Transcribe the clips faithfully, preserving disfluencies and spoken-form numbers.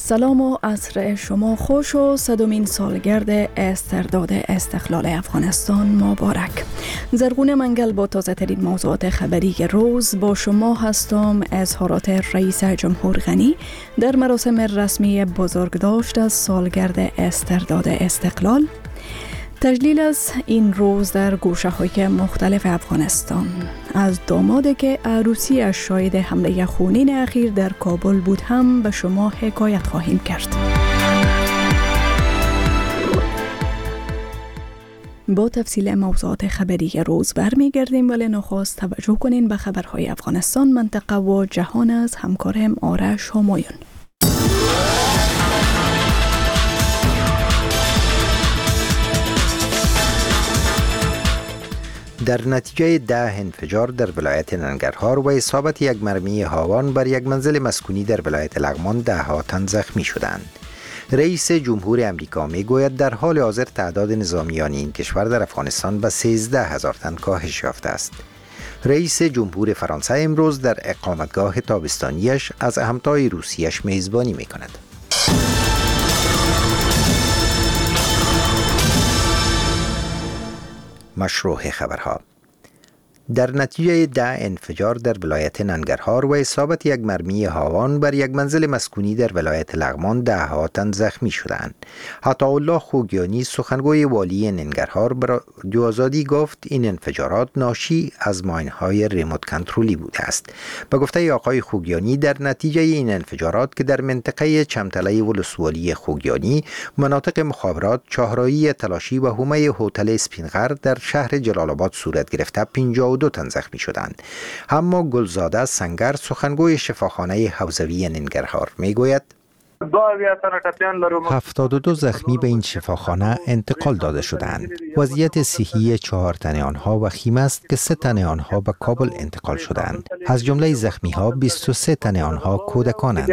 سلام و عصر شما خوش و صدمین سالگرد استرداد استقلال افغانستان مبارک. زرغون منگل با تازه ترین موضوعات خبری روز با شما هستم. اظهارات رئیس جمهور غنی در مراسم رسمی بزرگداشت از سالگرد استرداد استقلال، تجلیل از این روز در گوشه‌های مختلف افغانستان، از دامادی که عروسی‌اش شاهد حمله خونین اخیر در کابل بود هم به شما حکایت خواهیم کرد. با تفصیل موضوعات خبری روز برمیگردیم، ولی نخست توجه کنین به خبرهای افغانستان، منطقه و جهان از همکارم آرش همایون. در نتیجه ده انفجار در ولایت ننگرهار و اصابت یک مرمی هاوان بر یک منزل مسکونی در ولایت لغمان ده ها تن زخمی شدند. رئیس جمهور امریکا می گوید در حال حاضر تعداد نظامیان این کشور در افغانستان به سیزده هزار تن کاهش یافته است. رئیس جمهور فرانسه امروز در اقامتگاه تابستانیش از همتای روسیش میزبانی می کند. مشروع خبرها. در نتیجه ده انفجار در ولایت ننگرهار و اصابت یک مرمی هاوان بر یک منزل مسکونی در ولایت لغمان ده ها تن زخمی شدند. عطاالله خوگیانی سخنگوی والی ننگرهار به رادیو آزادی گفت این انفجارات ناشی از ماین‌های ریموت کنترلی بوده است. به گفته آقای خوگیانی در نتیجه این انفجارات که در منطقه چمتله ولسوالی خوگیانی، مناطق مخابرات، چهارراهی تلاشی و حومه هتل اسپینغر در شهر جلال آباد صورت گرفته پنجاه و دو تن زخمی شدند. اما گلزاده سنگر سخنگوی شفاخانه حوزوی ننگرهار میگوید هفتاد و دو زخمی به این شفاخانه انتقال داده شدند. وضعیت صحی چهار تن آنها وخیم است که سه تن آنها به کابل انتقال شدند. از جمله زخمی ها بیست و سه تن آنها کودکانند.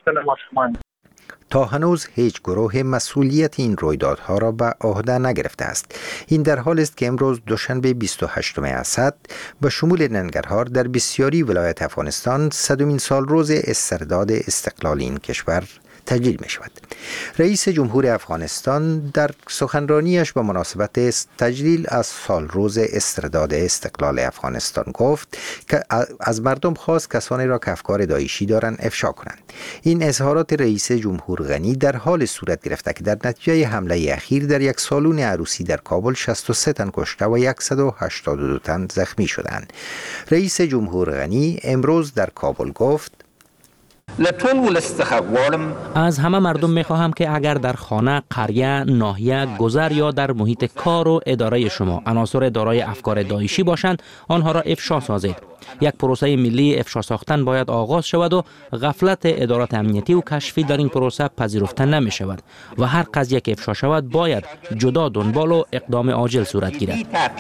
تا هنوز هیچ گروه مسئولیت این رویدادها را به عهده نگرفته است. این در حال است که امروز دوشنبه بیست و هشتم اسد به شمول ننگرهار در بسیاری ولایت افغانستان صدمین سال روز استرداد استقلال این کشور تجلیل می شود. رئیس جمهور افغانستان در سخنرانیش به مناسبت تجلیل از سال روز استرداد استقلال افغانستان گفت که از مردم خواست کسانی را که افکار داعشی دارند افشا کنند. این اظهارات رئیس جمهور غنی در حال صورت گرفته که در نتیجه حمله اخیر در یک سالن عروسی در کابل شصت و سه تن کشته و صد و هشتاد و دو تن زخمی شدند. رئیس جمهور غنی امروز در کابل گفت از همه مردم میخواهم که اگر در خانه، قریه، ناحیه، گذر یا در محیط کار و اداره شما عناصر دارای افکار داعشی باشند، آنها را افشا سازید. یک پروسه ملی افشا ساختن باید آغاز شود و غفلت ادارات امنیتی و کشفی در این پروسه پذیرفته نمی شود و هر قضیه که افشا شود باید جدا دنبال و اقدام عاجل صورت گیرد.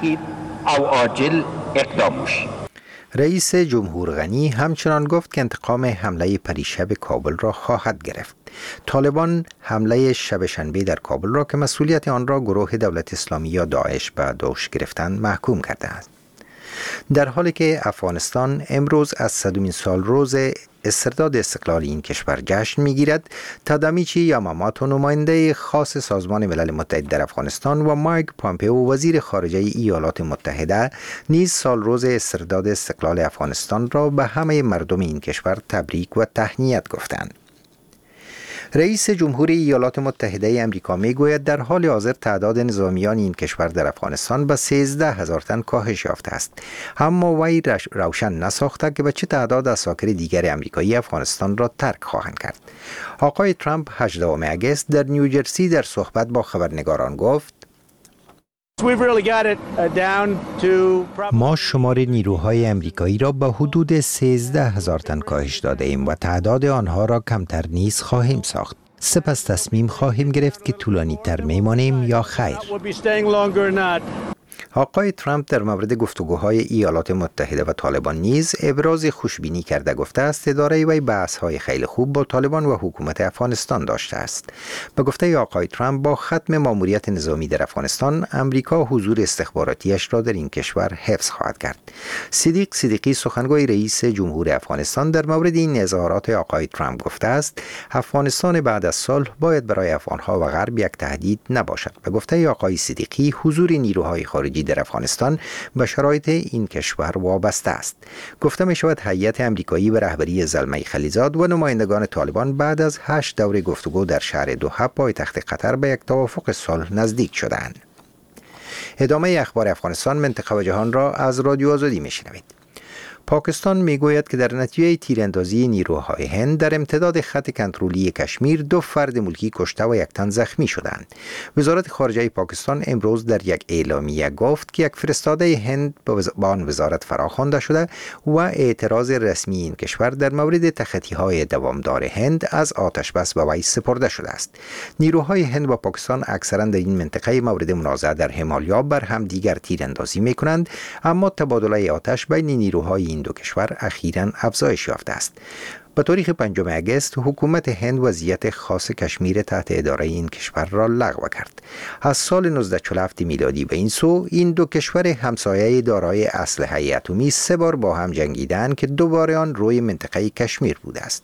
رئیس جمهور غنی همچنان گفت که انتقام حمله پریشب کابل را خواهد گرفت. طالبان حمله شب شنبه در کابل را که مسئولیت آن را گروه دولت اسلامی یا داعش به دوش گرفتند محکوم کرده است. در حالی که افغانستان امروز از صدمین سال روز استرداد استقلال این کشور جشن میگیرد، تادامیچی یاماماتو نماینده خاص سازمان ملل متحد در افغانستان و مایک پامپئو وزیر خارجه ایالات متحده نیز سال روز استرداد استقلال افغانستان را به همه مردم این کشور تبریک و تهنیت گفتند. رئیس جمهور ایالات متحده امریکا میگوید در حال حاضر تعداد نظامیان این کشور در افغانستان به سیزده هزار تن کاهش یافته است. اما وی روشن نساخته که به چه تعداد اساکر دیگر امریکایی افغانستان را ترک خواهند کرد. آقای ترامپ هجدهم اگست در نیوجرسی در صحبت با خبرنگاران گفت ما شمار نیروهای امریکایی را به حدود سیزده هزار تن کاهش داده ایم و تعداد آنها را کمتر نیز خواهیم ساخت. سپس تصمیم خواهیم گرفت که طولانی تر میمانیم یا خیر. آقای ترامپ در مورد گفتگوهای ایالات متحده و طالبان نیز ابراز خوشبینی کرده گفته است اداره وی بحث‌های خیلی خوب با طالبان و حکومت افغانستان داشته است. به گفته آقای ترامپ با ختم ماموریت نظامی در افغانستان، امریکا حضور استخباراتیش را در این کشور حفظ خواهد کرد. صدیق صدیقی سخنگوی رئیس جمهور افغانستان در مورد این اظهارات آقای ترامپ گفته است افغانستان بعد از صلح باید برای افغانها و غرب یک تهدید نباشد. به گفته آقای صدیقی حضور نیروهای خارجی در افغانستان به شرایط این کشور وابسته است. گفته می شود هیئت امریکایی به رهبری زلمه خلیزاد و نمایندگان طالبان بعد از هشت دور گفتگو در شهر دوحه پایتخت قطر به یک توافق صلح نزدیک شدند. ادامه اخبار افغانستان، منطقه و جهان را از رادیو آزادی می شنوید. پاکستان میگوید که در نتیجه تیراندازی نیروهای هند در امتداد خط کنترلی کشمیر دو فرد ملکی کشته و یک تن زخمی شدند. وزارت خارجه پاکستان امروز در یک اعلامیه گفت که یک فرستاده هند به آن وزارت فراخوانده شده و اعتراض رسمی این کشور در مورد تخطی‌های دوامدار هند از آتش بس به وی سپرده شده است. نیروهای هند و پاکستان اکثرا در این منطقه مورد منازعه در همالیا بر هم دیگر تیراندازی می‌کنند، اما تبادله آتش بین نیروهای این دو کشور اخیراً افزایش یافته است. به تاریخ پنجم اگست حکومت هند وضعیت خاص کشمیر تحت اداره این کشور را لغو کرد. از سال نوزده چهل و هفت میلادی به این سو این دو کشور همسایه دارای اسلحه اتمی سه بار با هم جنگیدند که دوباره آن روی منطقه کشمیر بوده است.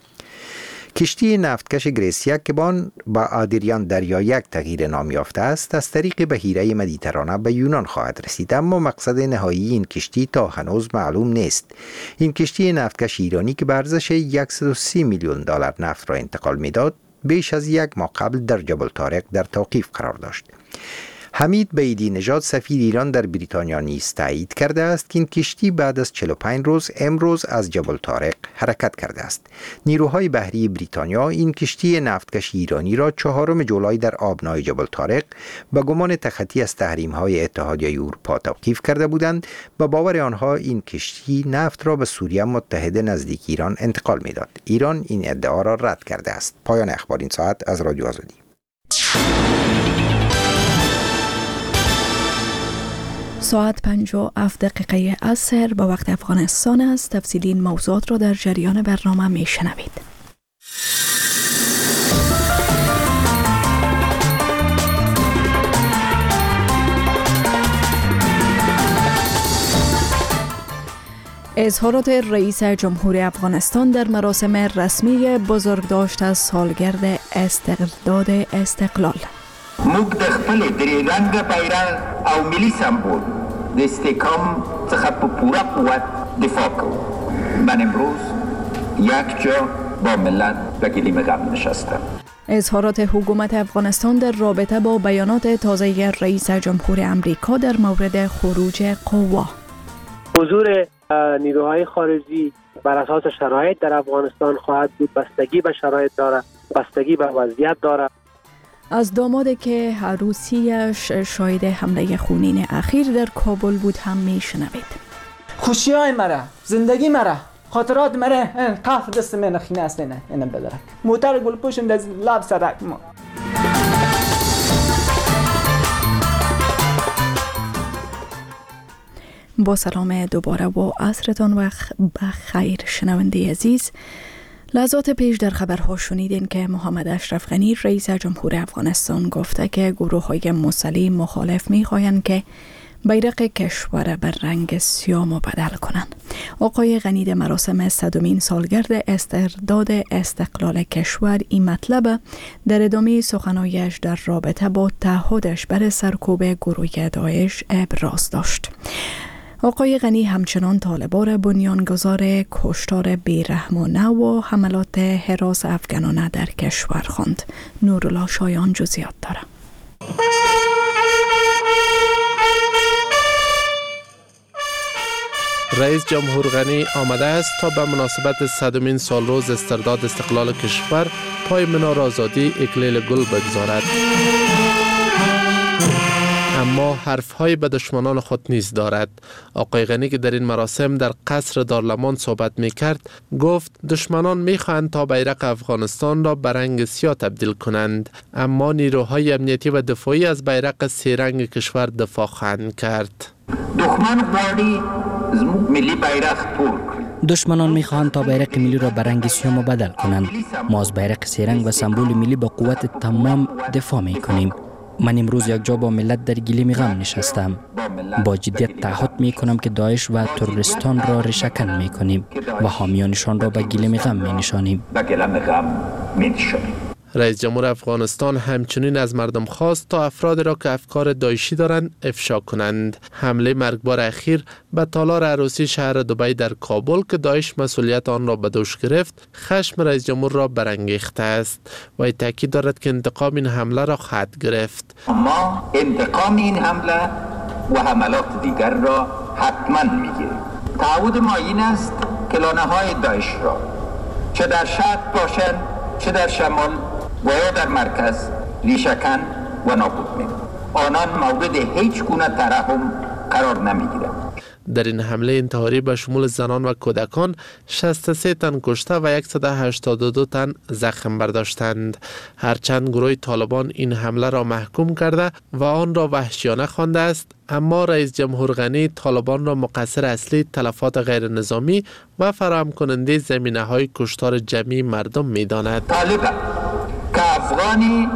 کشتی نفتکش گریسیا که با آدریان دریا یک تغییر نام یافته است از طریق بحیره مدیترانه به یونان خواهد رسید، اما مقصد نهایی این کشتی تا هنوز معلوم نیست. این کشتی نفتکش ایرانی که به ارزش صد و سی میلیون دلار نفت را انتقال میداد بیش از یک ماه قبل در جبل طارق در توقیف قرار داشت. حمید بیدی نژاد سفیر ایران در بریتانیا نیز تایید کرده است که این کشتی بعد از چهل و پنج روز امروز از جبل طارق حرکت کرده است. نیروهای بحری بریتانیا این کشتی نفتکش ایرانی را چهارم جولای در آبنای جبل طارق به گمان تخطی از تحریم‌های اتحادیه اروپا توقیف کرده بودند. به باور آنها این کشتی نفت را به سوریه متحد نزدیک ایران انتقال می‌داد. ایران این ادعا را رد کرده است. پایان اخبار این ساعت از رادیو آزادی. ساعت پنج و هفت دقیقه عصر به وقت افغانستان است. تفصیلی این موضوعات را در جریان برنامه می شنوید. اظهارات رئیس جمهور افغانستان در مراسم رسمی بزرگداشت از سالگرد استرداد استقلال. موږ د خپل درې رنګه بیرغ او ملي سمبول د استحکام څخه په پوره قوت دفاع کوو. من امروز یک جا با ملت و گلیم غم نشستم. اظهارات حکومت افغانستان در رابطه با بیانات تازه رئیس جمهور امریکا در مورد خروج قوا. حضور نیروهای خارجی بر اساس شرایط در افغانستان خواهد بود. بستگی به شرایط داره، بستگی به وضعیت داره. از دامادی که عروسیش شاهد حمله خونین اخیر در کابل بود هم میشنوید. خوشی های مرا، زندگی مرا، خاطرات مرا قهر دست من خینه است نه اینم بدرک موتر گل پوشم در لب سرک ما. با سلام دوباره و عصرتان وقت بخیر شنونده عزیز. لحظات پیش در خبرها شنیدین که محمد اشرف غنی رئیس جمهور افغانستان گفته که گروه های مسلح مخالف می خواهند که بیرق کشور بر رنگ سیاه مبدل کنند. آقای غنی در مراسم صدمین سالگرد استرداد استقلال کشور این مطلب در ادامه سخنانش در رابطه با تعهدش بر سرکوب گروه داعش ابراز داشت. آقای غنی همچنان طالبان بنیانگذار کشتار بیرحمانه و حملات هراس افغانانه در کشور خواند. نورالله شایان جزئیات داره. رئیس جمهور غنی آمده است تا به مناسبت صدمین سالروز استرداد استقلال کشور پای منار آزادی اکلیل گل بگذارد. اما حرفهای به دشمنان خود نیز دارد. آقای غنی که در این مراسم در قصر دارالمان صحبت می کرد گفت دشمنان می خواهند تا بیرق افغانستان را به رنگ سیاه تبدیل کنند، اما نیروهای امنیتی و دفاعی از بیرق سه رنگ کشور دفاع خواهند کرد. دښمن غواړي زموږ ملي بیرغ تور کړي. دشمنان میخواهند تا بیرق ملی را به رنگ سیاه مبدل کنند. ما از بیرق سه رنگ و سمبول ملی با قوت تمام دفاع می کنیم. من امروز یک جا با ملت در گلیم غم نشستم. با جدیت تعهد می کنم که داعش و تروریستان را ریشه‌کن می کنیم و حامیانشان را به گلیم غم می نشانیم. رئیس جمهور افغانستان همچنین از مردم خواست تا افراد را که افکار داعشی دارند افشا کنند. حمله مرگبار اخیر به تالار عروسی شهر دبی در کابل که داعش مسئولیت آن را به دوش گرفت، خشم رئیس جمهور را برانگیخته است و تاکید دارد که انتقام این حمله را خواهد گرفت. ما انتقام این حمله و حملات دیگر را حتما میگیریم. تعهد ما این است که لانه‌های داعش را چه در شرق باشند چه در شمال و یا در مرکز ریشه‌کن و نابود می‌کنیم. آنان مورد هیچ گونه ترحم قرار نمی‌گیرند. در این حمله انتحاری به شمول زنان و کودکان شصت و سه تن کشته و صد و هشتاد و دو تن زخم برداشتند. هرچند گروه طالبان این حمله را محکوم کرده و آن را وحشیانه خوانده است، اما رئیس جمهور غنی طالبان را مقصر اصلی تلفات غیر نظامی و فراهم کننده زمینه های کشتار جمعی مردم می داند. طالب که افغانی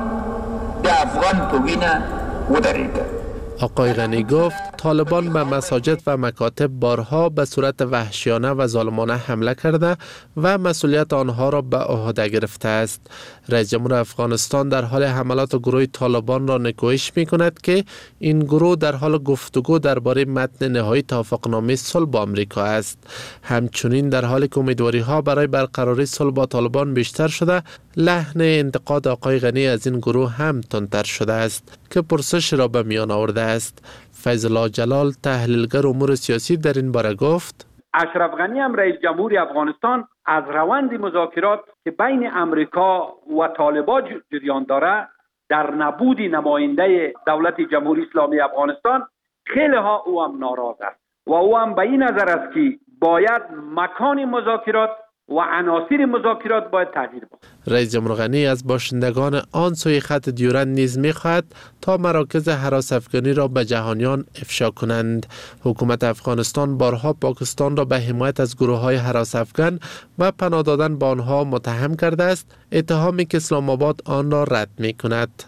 به افغان توهین ودریده. آقای غنی گفت طالبان به مساجد و مکاتب بارها به صورت وحشیانه و ظالمانه حمله کرده و مسئولیت آنها را به عهده گرفته است. رئیس جمهور افغانستان در حال حملات گروه طالبان را نکوهش می کند که این گروه در حال گفتگو درباره متن نهایی توافقنامه صلح با آمریکا است. همچنین در حالی که امیدواری ها برای برقراری صلح با طالبان بیشتر شده، لحن انتقاد آقای غنی از این گروه هم تندتر شده است که پرسش را به میان آورده است. فیض الله جلال تحلیلگر امور سیاسی در این باره گفت اشرف غنی هم رئیس جمهور افغانستان از روند مذاکرات که بین امریکا و طالبان جریان داره در نبود نماینده دولت جمهوری اسلامی افغانستان خیلی ها او هم ناراض است و او هم به این نظر است که باید مکان مذاکرات و عناصر مذاکرات باید تغییر بکنه. رئیس جمهور غنی از باشندگان آن سوی خط دیورند نیز می‌خواهد تا مراکز هراس افغانی را به جهانیان افشا کنند. حکومت افغانستان بارها پاکستان را به حمایت از گروه‌های هراس افغان و پناه دادن به آنها متهم کرده است، اتهامی که اسلام آباد آن را رد می‌کند.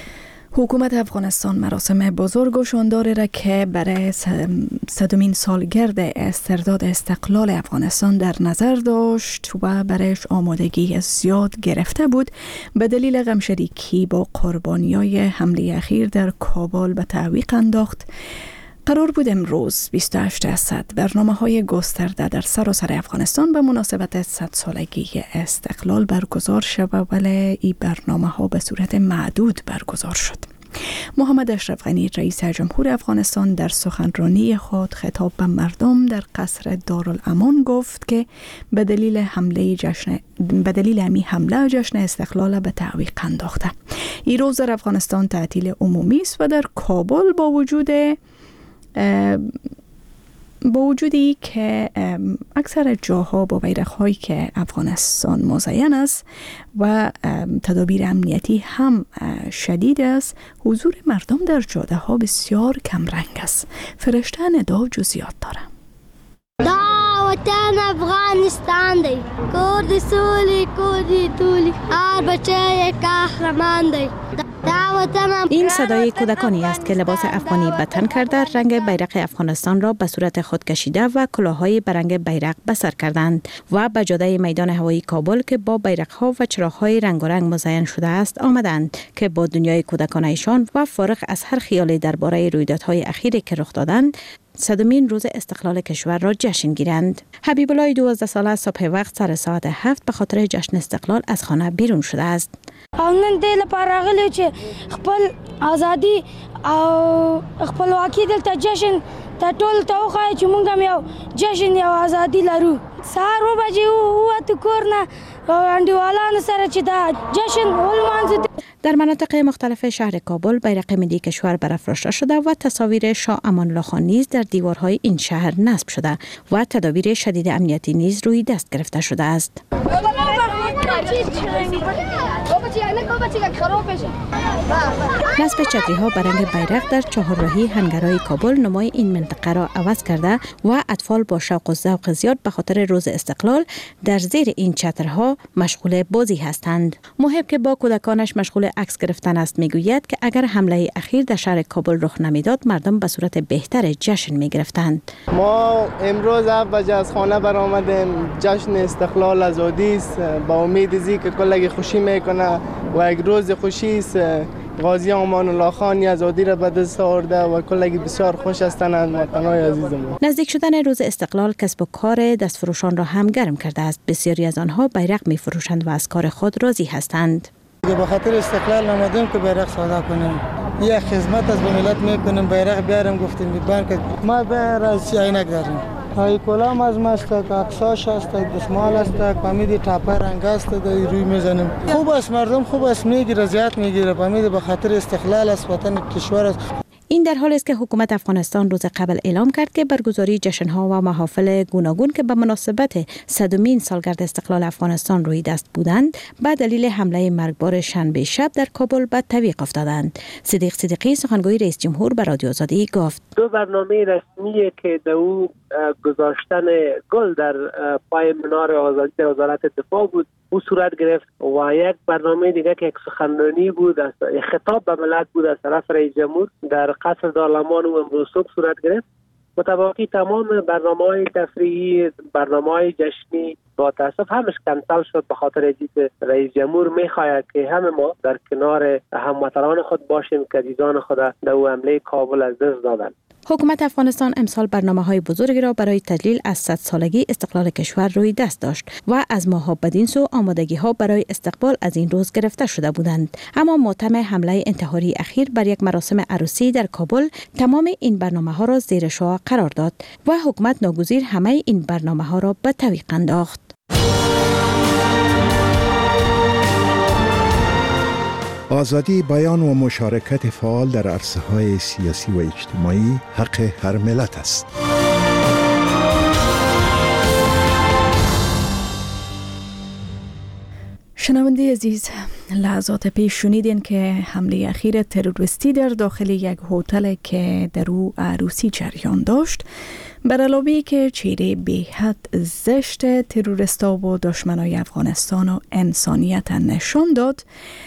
حکومت افغانستان مراسم بزرگ و شانداری را که برای صدمین سالگرد استرداد استقلال افغانستان در نظر داشت و برایش آمادگی زیاد گرفته بود، به دلیل غمشریکی با قربانیای حمله اخیر در کابل به تعویق انداخت. قرار بود امروز بیست و هشت اسد برنامه‌های گسترده در سراسر افغانستان به مناسبت صد سالگی استقلال برگزار شود، ولی این برنامه‌ها به صورت معدود برگزار شد. محمد اشرف غنی رئیس جمهور افغانستان در سخنرانی خود خطاب به مردم در قصر دارالامان گفت که به دلیل حمله جشن به دلیل امی حمله جشن استقلال به تعویق انداخته. این روز در افغانستان تعطیل عمومی است و در کابل با وجود با وجودی که اکثر جاها با بیرق‌هایی که افغانستان مزین است و تدابیر امنیتی هم شدید است، حضور مردم در جاده ها بسیار کم رنگ است. فرشته ندا جزئیات داره. دا وطن افغانستان دی، کور دی سولی کور دی تولی، هر بچه یک قهرمان دی. این صدای کودکانی است که لباس افغانی به تن کرده، رنگ بیرق افغانستان را به صورت خود کشیده و کلاههای به رنگ بیرق به سر کردند و به جاده میدان هوایی کابل که با بیرق‌ها و چراغ‌های رنگارنگ مزین شده است آمدند که با دنیای کودکانه‌شان و فارغ از هر خیالی درباره رویدادهای اخیری که رخ دادند، صدمین روز استقلال کشور را جشن گیرند. حبیب الله دوازده ساله صبح وقت سر ساعت هفت به خاطر جشن استقلال از خانه بیرون شده است. نن دل پارغلی چې خپل ازادي او خپلواکي دلته جشن ته ټول ته وخایي چې موږ هم یو جشن یو ازادي لرو. سهار و بجې ووتو کور نه انډیوالانو سره چې دا جشن ولمانځو. در مناطق مختلف شهر کابل بیرق ملی کشور برافراشته شده و تصاویر شاه امان الله خان نیز در دیوارهای این شهر نصب شده و تدابیر شدید امنیتی نیز روی دست گرفته شده است. نصب چتری‌ها به رنگ بیرق در چهارراهی هنگرهای کابل نمای این منطقه را عوض کرده و اطفال با شوق و ذوق زیاد به خاطر روز استقلال در زیر این چترها مشغول بازی هستند. محب که با کودکانش مشغول عکس گرفتن است میگوید که اگر حمله اخیر در شهر کابل رخ نمیداد مردم به صورت بهتر جشن میگرفتند. ما امروز هفت بجه از خانه برآمدیم. جشن استقلال آزادی است. با امید ازی که کلگی خوشی میکنه و یک روز خوشی است. غازی امان الله خان آزادی را به دست آورده و کلگی بسیار خوش هستند وطنای عزیزم. نزدیک شدن روز استقلال کسب و کار دستفروشان را هم گرم کرده است. بسیاری از آنها بیرق می‌فروشند و از کار خود راضی هستند. به خاطر استقلال آمدیم که بیرق سودا کنیم. یک خدمت از ملت میکنیم، بیرق بیارم گفتیم بیان که ما بیرق از عینک داریم. های کلام از ماست، اقصاش است، دستمال است، پامید تاپه رنگ است، روی میزنیم. خوب است، مردم خوب است، میگیره زیاد میگیره، پامید به خاطر استقلال است، وطن کشور است. این در حالی است که حکومت افغانستان روز قبل اعلام کرد که برگزاری جشن‌ها و محافل گوناگون که به مناسبت صدمین سالگرد استقلال افغانستان روی دست بودند به دلیل حمله مرگبار شنبه شب در کابل به تعویق افتادند. صدیق صدیقی سخنگوی رئیس جمهور به رادیو آزادی گفت: دو برنامه رسمی که در او گذاشتن گل در پای منار آزادی در وزارت دفاع بود او صورت گرفت و یک برنامه دیگه که یک سخنرانی بود، از خطاب به ملت بود از طرف رئیس جمهور در قصر دارالمان و امروز صبح صورت گرفت. متواقی تمام برنامه‌های تفریحی، برنامه‌های جشنی با تاسف همش کنسل شد به خاطر اینکه رئیس جمهور می‌خواهد که همه ما در کنار هموطنان خود باشیم که عزیزان خود در حمله کابل از دست دادند. حکومت افغانستان امسال برنامه‌های بزرگی را برای تجلیل از صد سالگی استقلال کشور روی دست داشت و از ماه‌ها بدین سو آمادگی‌ها برای استقبال از این روز گرفته شده بودند. اما ماتم حمله انتحاری اخیر بر یک مراسم عروسی در کابل تمام این برنامه‌ها را زیر شعاع قرار داد و حکومت ناگزیر همه این برنامه‌ها را به تعویق انداخت. آزادی بیان و مشارکت فعال در عرصه‌های سیاسی و اجتماعی حق هر ملت است. شنونده عزیز، لحظات پیش شنیدین که حمله اخیر تروریستی در داخل یک هتل که در او عروسی جریان داشت، بر علاوه که چهره بی‌حد زشت تروریستا و دشمنای افغانستان و انسانیت نشان داد،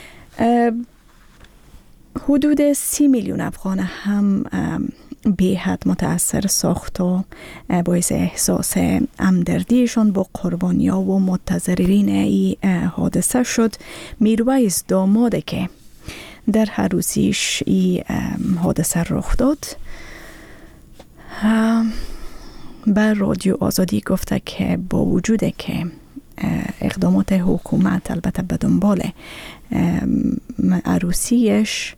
حدود سی میلیون افغان هم بی‌حد متاثر ساخت و باعث احساس همدردیشان با قربانیا و متضررین این حادثه شد. میرویس داماده که در عروسیش این حادثه رخ داد به رادیو آزادی گفته که با وجود که اقدامات حکومت البته به دنبال عروسیش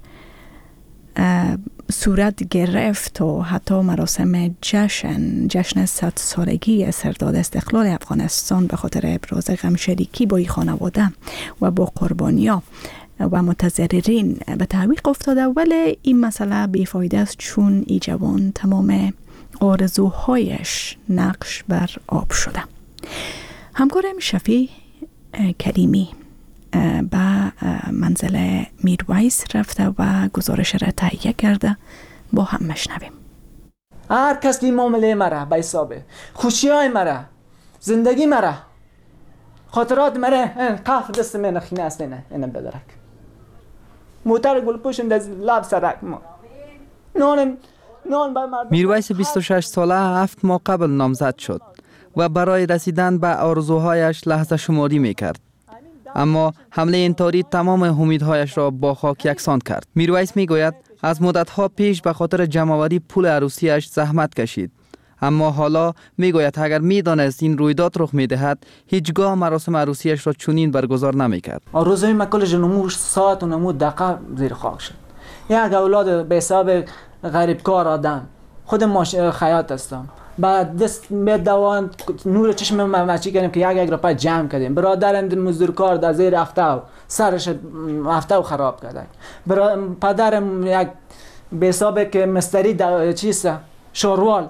صورت گرفت و حتی مراسم جشن جشن صد سالگی سرداد استقلال افغانستان به خاطر ابراز غم شریکی با این خانواده و با قربانیا و متضررین به تعویق افتاده، ولی این مسئله بیفایده است چون ای جوان تمام آرزوهایش نقش بر آب شده. همکارم شفیع کریمی به منزل میرویس رفته و گزارش را تهیه کرده، با هم مشنویم. هر کس که معامله مرا به حسابه، خوشی های مرا، زندگی مرا، خاطرات مرا قاف دست من خینه است نه اینم بدرک موتر گل پوشم در لب سرک ما نان نان با مردم. میرویس بیست و شش ساله هفت ماه قبل نامزد شد و برای رسیدن به آرزوهایش لحظه شماری میکرد، اما حمله انتحاری تمام امیدهایش را با خاک یکسان کرد. میرویس میگوید از مدتها پیش به خاطر جمع‌آوری پول عروسیش زحمت کشید، اما حالا میگوید اگر میدانست این رویداد رخ میدهد هیچگاه مراسم عروسیش را چنین برگزار نمیکرد. آرزوی من کلش نموش ساعت و نمود دقیقه زیر خاک شد. یک اولاد به حساب غریبکار آدم، خود ماش خیاط هستم، با دست میدوان نور چشم ما چی کردیم که یک یک روپای جمع کردیم. برادرم مزدورکار در زیر هفته سرش هفته خراب کرد. برا پدرم یک به حساب که مستری چیست شوروال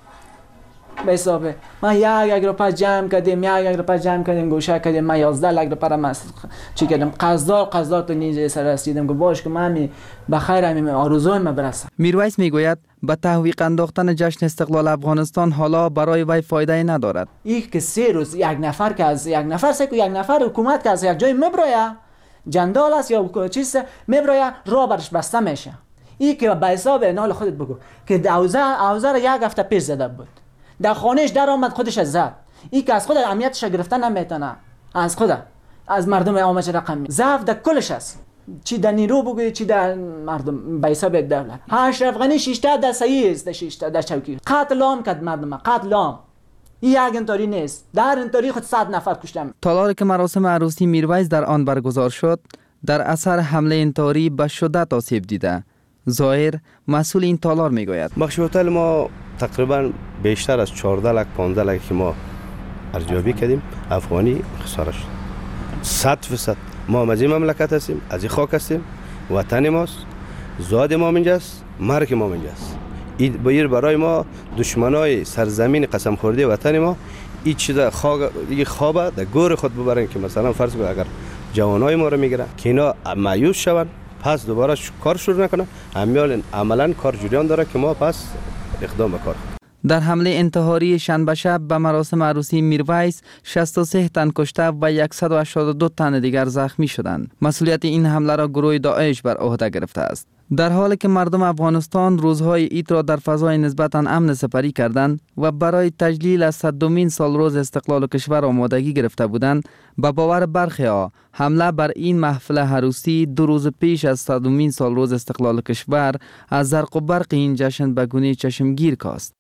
به حساب ما یک یک روپای جمع کردیم، یک یک روپای جمع کردیم گوشه کردیم. ما یازده لک روپای ما چی کردیم قزدار قزدار تو نیجه سر رسیدیم که باش که من بخیر همین آرزوی ما برسم. میرویس میگوید به تحویق انداختن جشن استقلال افغانستان حالا برای وی فایده ندارد. این که سه روز یک نفر که از یک نفر سه یک نفر حکومت که از یک جای مبرایا جندال است یا چیز مبرایا راه برش بسته میشه. این که به حساب نال خودت بگو که اوزار اوزار یک هفته پیش زده بود در خانهش در آمد خودش زد. این که از خود امنیتش گرفتن نمیتونه، از خود از مردم عامه رقمی ضعف در کلش است، چی در نیرو بگوی چی در مردم به حساب دولت. اشرف غنی شیشته در صحیح است، در شیشته در چوکی قتل عام کرد مردم، قتل عام. این یک انطوری نیست، در انطوری خود صد نفر کشتم. تالاری که مراسم عروسی میرویس در آن برگزار شد در اثر حمله انطوری به شدت آسیب دیده. ظاهر مسئول این تالار میگوید بخش هتل ما تقریبا بیشتر از چهارده لک پانزده لک که ما ارزیابی کردیم افغانی خسارش شد. صد فیصد ما از این مملکت هستیم، از این خاک هستیم، وطن ماست، زاد ما اینجاست، مرگ ما اینجاست. این بایر برای ما دشمنای سرزمین قسم خورده وطن ما این چیزا خواب این خوابه در گور خود ببرن که مثلا فرض کن اگر جوانای ما رو میگیرن که اینا مایوس شون پس دوباره کار شروع نکنه، همیال عملا کار جریان داره که ما پس اقدام به کار. در حمله انتحاری شنبه شب به مراسم عروسی میرویس شصت و سه تن کشته و صد و هشتاد و دو تن دیگر زخمی شدند. مسئولیت این حمله را گروه داعش بر عهده گرفته است. در حالی که مردم افغانستان روزهای عید را در فضای نسبتاً امن سپری کردند و برای تجلیل از صدمین سال روز استقلال کشور آمادگی گرفته بودند، به باور برخی ها حمله بر این محفل عروسی دو روز پیش از صدمین سال روز استقلال کشور از زرق و برق این جشن به گونه چشمگیر کاست.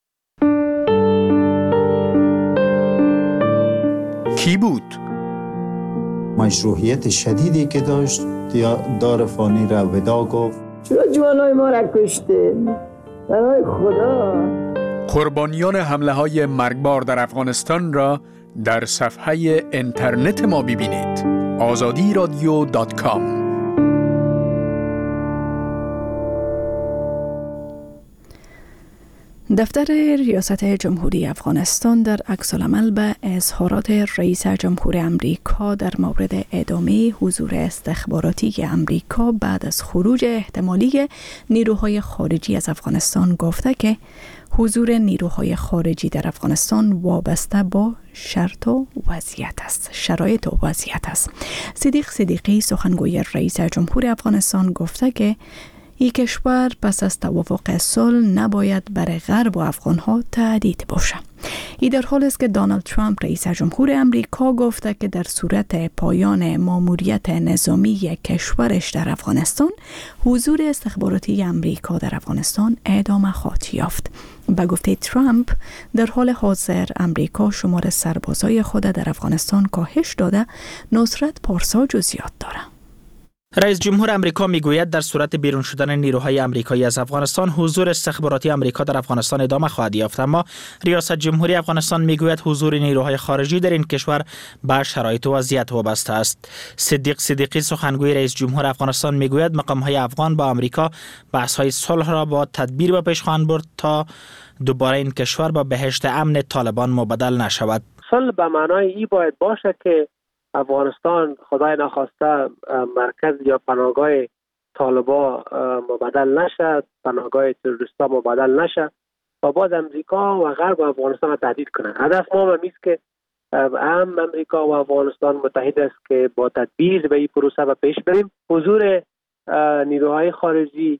کی بود؟ مشروعیت شدیدی که داشت دار فانی را ودا گفت. چرا جوانای ما را کشتین؟ برای خدا. قربانیان حمله های مرگبار در افغانستان را در صفحه اینترنت ما ببینید. آزادی رادیو دات کام. دفتر ریاست جمهوری افغانستان در عکس‌العمل به اظهارات رئیس جمهور امریکا در مورد ادامه حضور استخباراتی امریکا بعد از خروج احتمالی نیروهای خارجی از افغانستان گفته که حضور نیروهای خارجی در افغانستان وابسته با شرط و وضعیت است، شرایط و وضعیت است. صدیق صدیقی سخنگوی رئیس جمهور افغانستان گفته که این کشور پس از توافق صلح نباید برای غرب و افغانها تهدید باشه. این در حالی است که دونالد ترامپ رئیس جمهور امریکا گفته که در صورت پایان ماموریت نظامی کشورش در افغانستان حضور استخباراتی امریکا در افغانستان ادامه خواهد یافت. به گفته ترامپ در حال حاضر امریکا شمار سربازای خود در افغانستان کاهش داده، نصرت پارسا جزئیات داره. رئیس جمهور امریکا میگوید در صورت بیرون شدن نیروهای آمریکایی از افغانستان حضور استخباراتی آمریکا در افغانستان ادامه خواهد یافت، اما ریاست جمهوری افغانستان میگوید حضور نیروهای خارجی در این کشور به شرایط و وضعیت وابسته است. صدیق صدیقی سخنگوی رئیس جمهور افغانستان میگوید مقام‌های افغان با آمریکا بحث‌های صلح را با تدبیر به پیش خواهند برد تا دوباره این کشور به بهشت امن طالبان مبدل نشود. صلح به معنای این باید باشه که افغانستان خدای نخواسته مرکز یا پناهگاه طالبا مبدل نشد، پناهگاه تروریستا مبدل نشد و باز امریکا و غرب و افغانستان را تهدید کنند. هدف ما همیست که هم امریکا و افغانستان متحد است که با تدبیر به این پروسه و پیش بریم. حضور نیروهای خارجی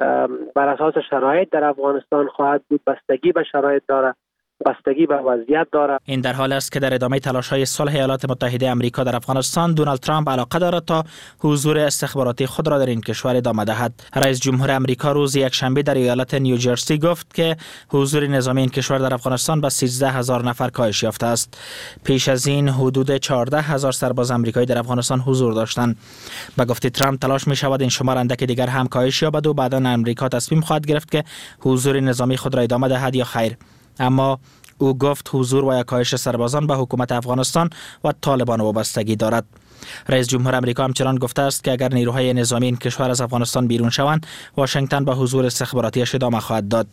بر اساس شرایط در افغانستان خواهد بود، بستگی به شرایط داره، بستگی به وضعیت دارد. این در حال است که در ادامه تلاش‌های صلح ایالات متحده آمریکا در افغانستان دونالد ترامپ علاقه دارد تا حضور استخباراتی خود را در این کشور ادامه دهد. رئیس جمهور آمریکا روز یکشنبه در ایالت نیوجرسی گفت که حضور نظامی این کشور در افغانستان به سیزده هزار نفر کاهش یافته است. پیش از این حدود چهارده هزار سرباز آمریکایی در افغانستان حضور داشتند. به گفته ترامپ تلاش می شود این شمار اندک دیگر هم کاهش یابد و بعدا آمریکا تصمیم خواهد گرفت که حضور نظامی خود را ادامه دهد یا خیر. اما او گفت حضور و یکایش سربازان به حکومت افغانستان و طالبان وابستگی دارد. رئیس جمهور امریکا همچنان گفته است که اگر نیروهای نظامی این کشور از افغانستان بیرون شوند، واشنگتن به حضور استخباراتیش ادامه خواهد داد.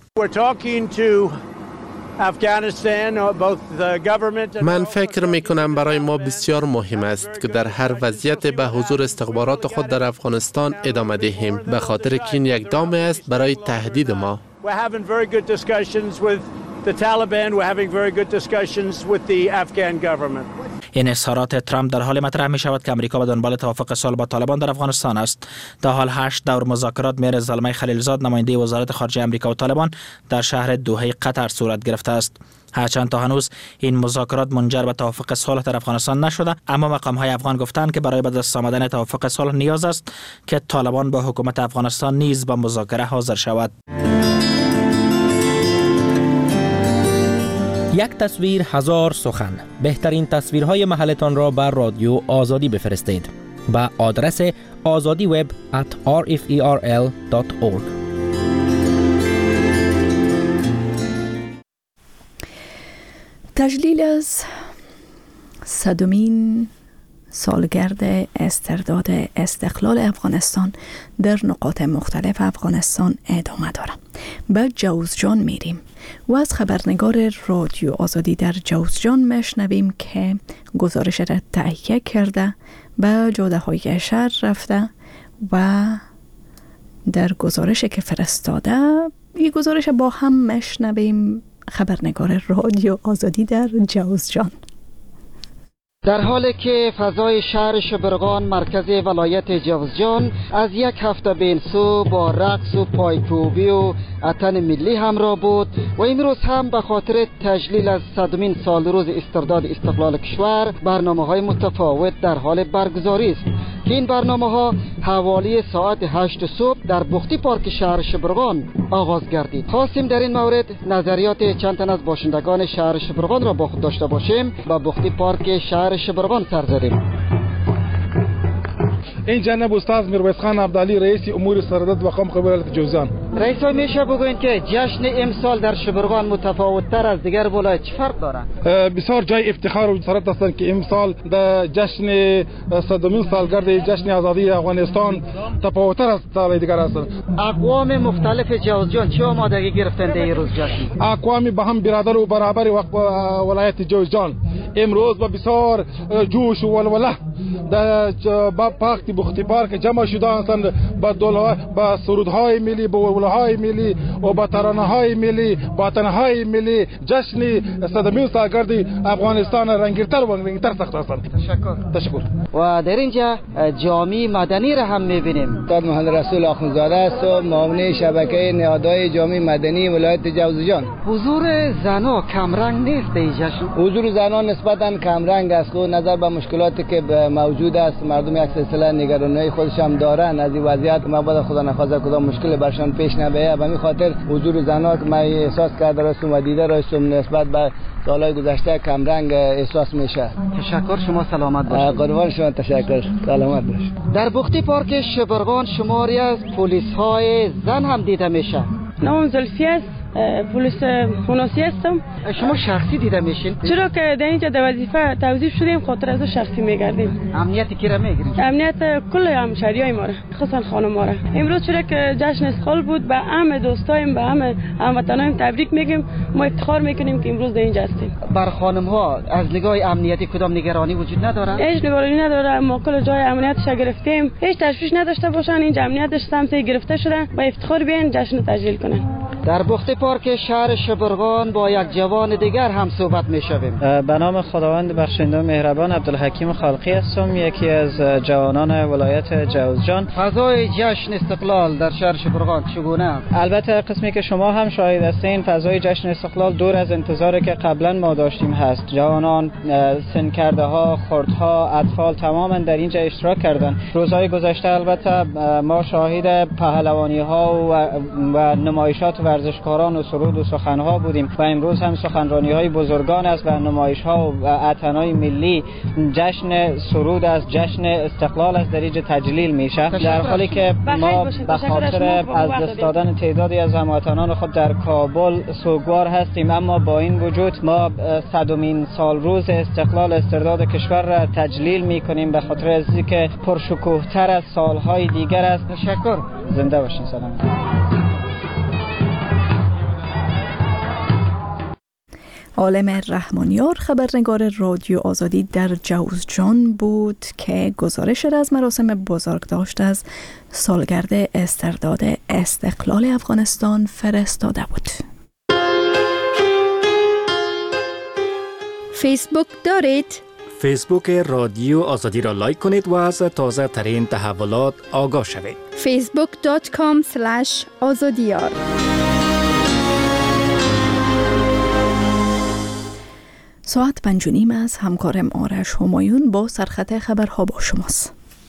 من فکر می کنم برای ما بسیار مهم است که در هر وضعیت به حضور استخبارات خود در افغانستان ادامه دهیم، به خاطر که این یک دام است برای تهدید ما. این اظهارات ترامپ در حال مطرح می شود که امریکا به دنبال توافق صلح با طالبان در افغانستان است. تا حال هشت دور مذاکرات میان زلمه خلیلزاد نماینده وزارت خارجه امریکا و طالبان در شهر دوحه قطر صورت گرفته است. هرچند تا هنوز این مذاکرات منجر به توافق صلح در افغانستان نشده، اما مقام های افغان گفتند که برای به دست آمدن توافق صلح نیاز است که طالبان با حکومت افغانستان نیز به مذاکره حاضر شود. یک تصویر هزار سخن. بهترین تصویرهای محلتان را بر رادیو آزادی بفرستید به آدرس azadiweb at r f e r l dot org. تجلیل از صدمین سالگرد استرداد استقلال افغانستان در نقاط مختلف افغانستان ادامه دارد. به جوزجان میریم و از خبرنگار رادیو آزادی در جوزجان میشنویم که گزارش را تهیه کرده، به جاده های شهر رفته و در گزارش که فرستاده، این گزارش با هم میشنویم خبرنگار رادیو آزادی در جوزجان. در حالی که فضای شهر شبرغان مرکز ولایت جوزجان از یک هفته به این سو با رقص و پایکوبی و اتن ملی همراه بود و امروز هم به خاطر تجلیل از صدمین سال روز استرداد استقلال کشور برنامه های متفاوت در حال برگزاری است که این برنامه ها حوالی ساعت هشت صبح در بختی پارک شهر شبرغان آغاز گردید. خواستیم در این مورد نظریات چند تن از باشندگان شهر شبرغان را با خود داشته باشیم. با بختی پارک شهر شبرغان سر زدیم. این جناب استاد میرویس خان عبدعلی رئیس امور سرداد و قوم قبیله جوزجان. رئیس های میشه بگوین که جشن امسال در شبرغان متفاوت تر از دیگر ولایت چه فرق داره؟ بسیار جای افتخار و جسارت است که امسال در جشن صدمین سالگرد جشن آزادی افغانستان تفاوت تر از سال دیگر است. اقوام مختلف جوزجان چه آمادگی گرفتند این روز جشن؟ اقوام به هم برادر و برابر ولایت جوزجان امروز با بسیار جوش و ولوله در پاک بختی پارک جمع شده هستند با دولها با سرودهای ملی، با ولوهای ملی و با ترانه‌های ملی، با تنهای ملی جشن صدمین سالگرد افغانستان رنگی‌تر و رنگی‌تر ساخته هستند. تشکر. تشکر. و در اینجا جامعه مدنی را هم می‌بینیم. استاد محمد رسول آخوندزاده است و معاون شبکه نهادهای جامعه مدنی ولایت جوزجان. حضور زنان کمرنگ نیست در جشن؟ حضور زنان نسبتاً کمرنگ است و نظر به مشکلاتی که موجود است مردم یک سلسله نگرانی خودش هم دارن از این وضعیت که مبادا خدا نخواسته کدام مشکل برشان پیش نبیه. به همین خاطر حضور زنان که من احساس کرده راستم و دیده راستم نسبت به سالهای گذشته کمرنگ احساس میشه. تشکر. شما سلامت باشید. قربان شما. تشکر. سلامت باشید. در بختی پارک شبرغان شماری از پلیس های زن هم دیده میشه. نام زلفی است، پلیس خوناسی هستم. شما شخصی دیده میشین؟ چرا که در اینجا در وظیفه توظیف شدیم خاطر از شخصی میگردیم. امنیتی کی را میگیریم؟ امنیت کل همشهریای ما را، خصوصا خانم ما را. امروز چرا که جشن استقلال بود به همه دوستایم به همه هموطنایم تبریک میگیم. ما افتخار میکنیم که امروز در اینجا هستیم. بر خانم ها از نگاه امنیتی کدام نگرانی وجود نداره؟ هیچ نگرانی نداره. ما کل جای امنیتش گرفتیم. هیچ تشویش نداشته باشن. اینجا امنیتش سمت گرفته شده. با افتخار بیان جشن تجلیل کنن. در بخت پارک شهر شبرغان با یک جوان دیگر هم صحبت می‌شویم. به نام خداوند بخشنده و مهربان عبدالحکیم خالقی هستم، یکی از جوانان ولایت جوزجان. فضای جشن استقلال در شهر شبرغان چگونه است؟ البته قسمی که شما هم شاهد هستین فضای جشن استقلال دور از انتظاری که قبلا ما داشتیم هست. جوانان، سنکرده ها، خردها، اطفال تماما در اینجا اشتراک کردند. روزهای گذشته البته ما شاهد پهلوانی ها و, و نمایشات و ورزشکاران و سرود و سخنها بودیم و امروز هم سخنرانی های بزرگان است و نمایش ها و اتنای ملی. جشن سرود است، جشن استقلال است در اینجا تجلیل میشه، در حالی که ما به خاطر از دست دادن تعدادی از هموطنان خود در کابل سوگوار هستیم. اما با این وجود ما صدمین سال روز استقلال استرداد کشور را تجلیل میکنیم به خاطر از اینکه پرشکوه‌تر از سالهای دیگر است. تشکر. زنده باشین. سلام. عالم رحمانیار خبرنگار رادیو آزادی در جوزجان بود که گزارش از مراسم بزرگداشت از سالگرد استرداد استقلال افغانستان فرستاده بود. فیسبوک دارید؟ فیسبوک رادیو آزادی را لایک کنید و از تازه ترین تحولات آگاه شوید. فیسبوک دات کام اسلش آزادیار. ساعت پنج و نیم از همکارم آرش همایون با سرخط خبرها با شماست.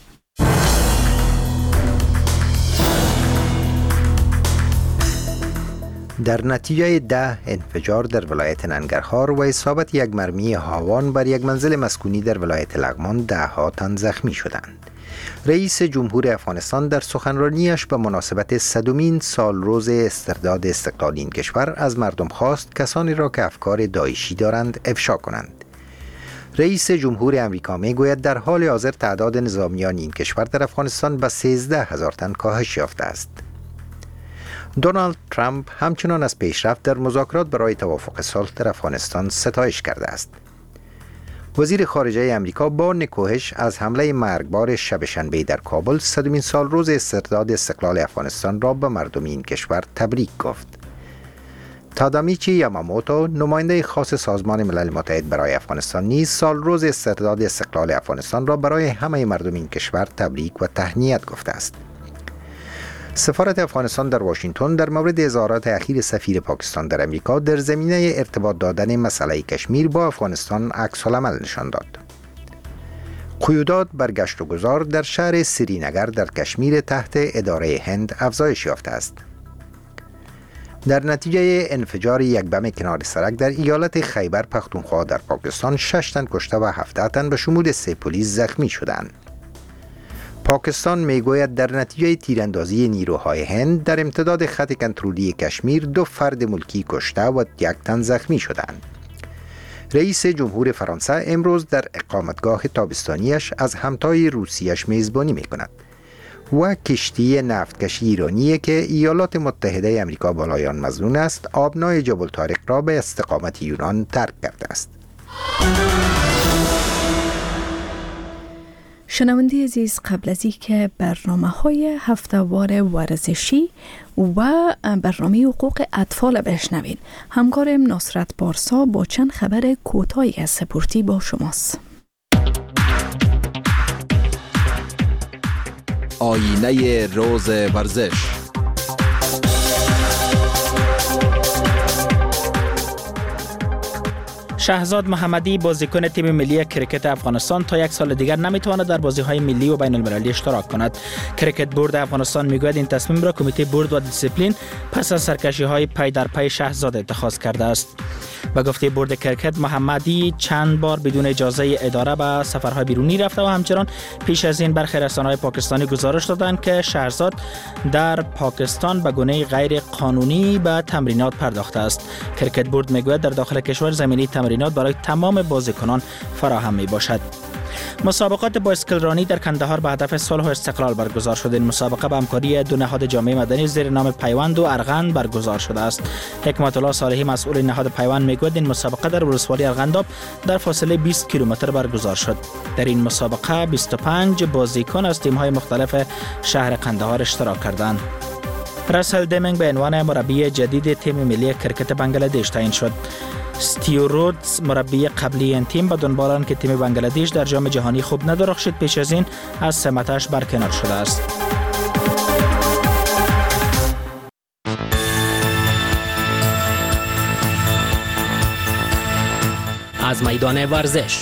در نتیجه ده انفجار در ولایت ننگرهار و اصابت یک مرمی هاوان بر یک منزل مسکونی در ولایت لغمان ده ها تن زخمی شدند. رئیس جمهور افغانستان در سخنرانیش به مناسبت صدمین سال روز استرداد استقلال این کشور از مردم خواست کسانی را که افکار داعشی دارند افشا کنند. رئیس جمهور امریکا می گوید در حال حاضر تعداد نظامیان این کشور در افغانستان به سیزده هزار تن کاهش یافته است. دونالد ترامپ همچنان از پیشرفت در مذاکرات برای توافق صلح در افغانستان ستایش کرده است. وزیر خارجه امریکا با نکوهش از حمله مرگبار شب شنبه در کابل صدمین سال روز استرداد استقلال افغانستان را به مردم این کشور تبریک گفت. تادامیچی یاماموتو نماینده خاص سازمان ملل متحد برای افغانستان نیز سال روز استرداد استقلال افغانستان را برای همه مردم این کشور تبریک و تهنیت گفته است. سفارت افغانستان در واشنگتن در مورد اظهارات اخیر سفیر پاکستان در امریکا در زمینه ارتباط دادن مسئله کشمیر با افغانستان عکس العمل نشان داد. قیودات بر گشت و گذار در شهر سرینگر در کشمیر تحت اداره هند افزایش یافته است. در نتیجه انفجار یک بم کنار سرک در ایالت خیبر پختونخوا در پاکستان شش تن کشته و هفده تن به شمول سه پلیس زخمی شدند. پاکستان میگوید در نتیجه تیراندازی نیروهای هند در امتداد خط کنترلی کشمیر دو فرد ملکی کشته و یک تن زخمی شدند. رئیس جمهور فرانسه امروز در اقامتگاه تابستانیش از همتای روسیش میزبانی میکند و کشتی نفتکشی ایرانی که ایالات متحده امریکا بالای آن مظنون است آبنای جبل طارق را به استقامت یونان ترک کرده است. شنونده عزیز، قبل از اینکه برنامه های هفتهوار ورزشی و برنامه حقوق اطفال بشنوید، همکارم نصرت پارسا با چند خبر کوتاهی از سپورتی با شماست. آینه روز ورزش. شهزاد محمدی بازیکن تیم ملی کرکت افغانستان تا یک سال دیگر نمیتواند در بازی‌های ملی و بین المللی اشتراک کند. کرکت بورد افغانستان میگوید این تصمیم را کمیته بورد و دیسیپلین پس از سرکشی‌های پی در پی شهزاد اتخاذ کرده است. به گفته بورد کرکت، محمدی چند بار بدون اجازه اداره به سفرهای بیرونی رفته و همچنان پیش از این برخی رسانه‌های پاکستانی گزارش دادند که شهزاد در پاکستان به گونه غیر قانونی به تمرینات پرداخته است. کرکت بورد میگوید در داخل کشور زمینی تمرینات برای تمام بازیکنان فراهم می باشد. مسابقات بایسکل رانی در کندهار به هدف صلح و استقلال برگزار شد. این مسابقه به همکاری دو نهاد جامعه مدنی زیر نام پیوند و ارغند برگزار شده است. حکمت الله صالحی مسئول نهاد پیوند میگوید این مسابقه در ولسوالی ارغنداب در فاصله بیست کیلومتر برگزار شد. در این مسابقه بیست و پنج بازیکن از تیم‌های مختلف شهر قندهار اشتراک کردند. راسل دیمینگ به عنوان مربی جدید تیم ملی کرکت بنگلادش تعیین شد. استیو رودز مربی قبلی این تیم به دنبال آن که تیم بنگلادش در جام جهانی خوب ندرخشید پیش از این از سمتش برکنار شده است. از میدان ورزش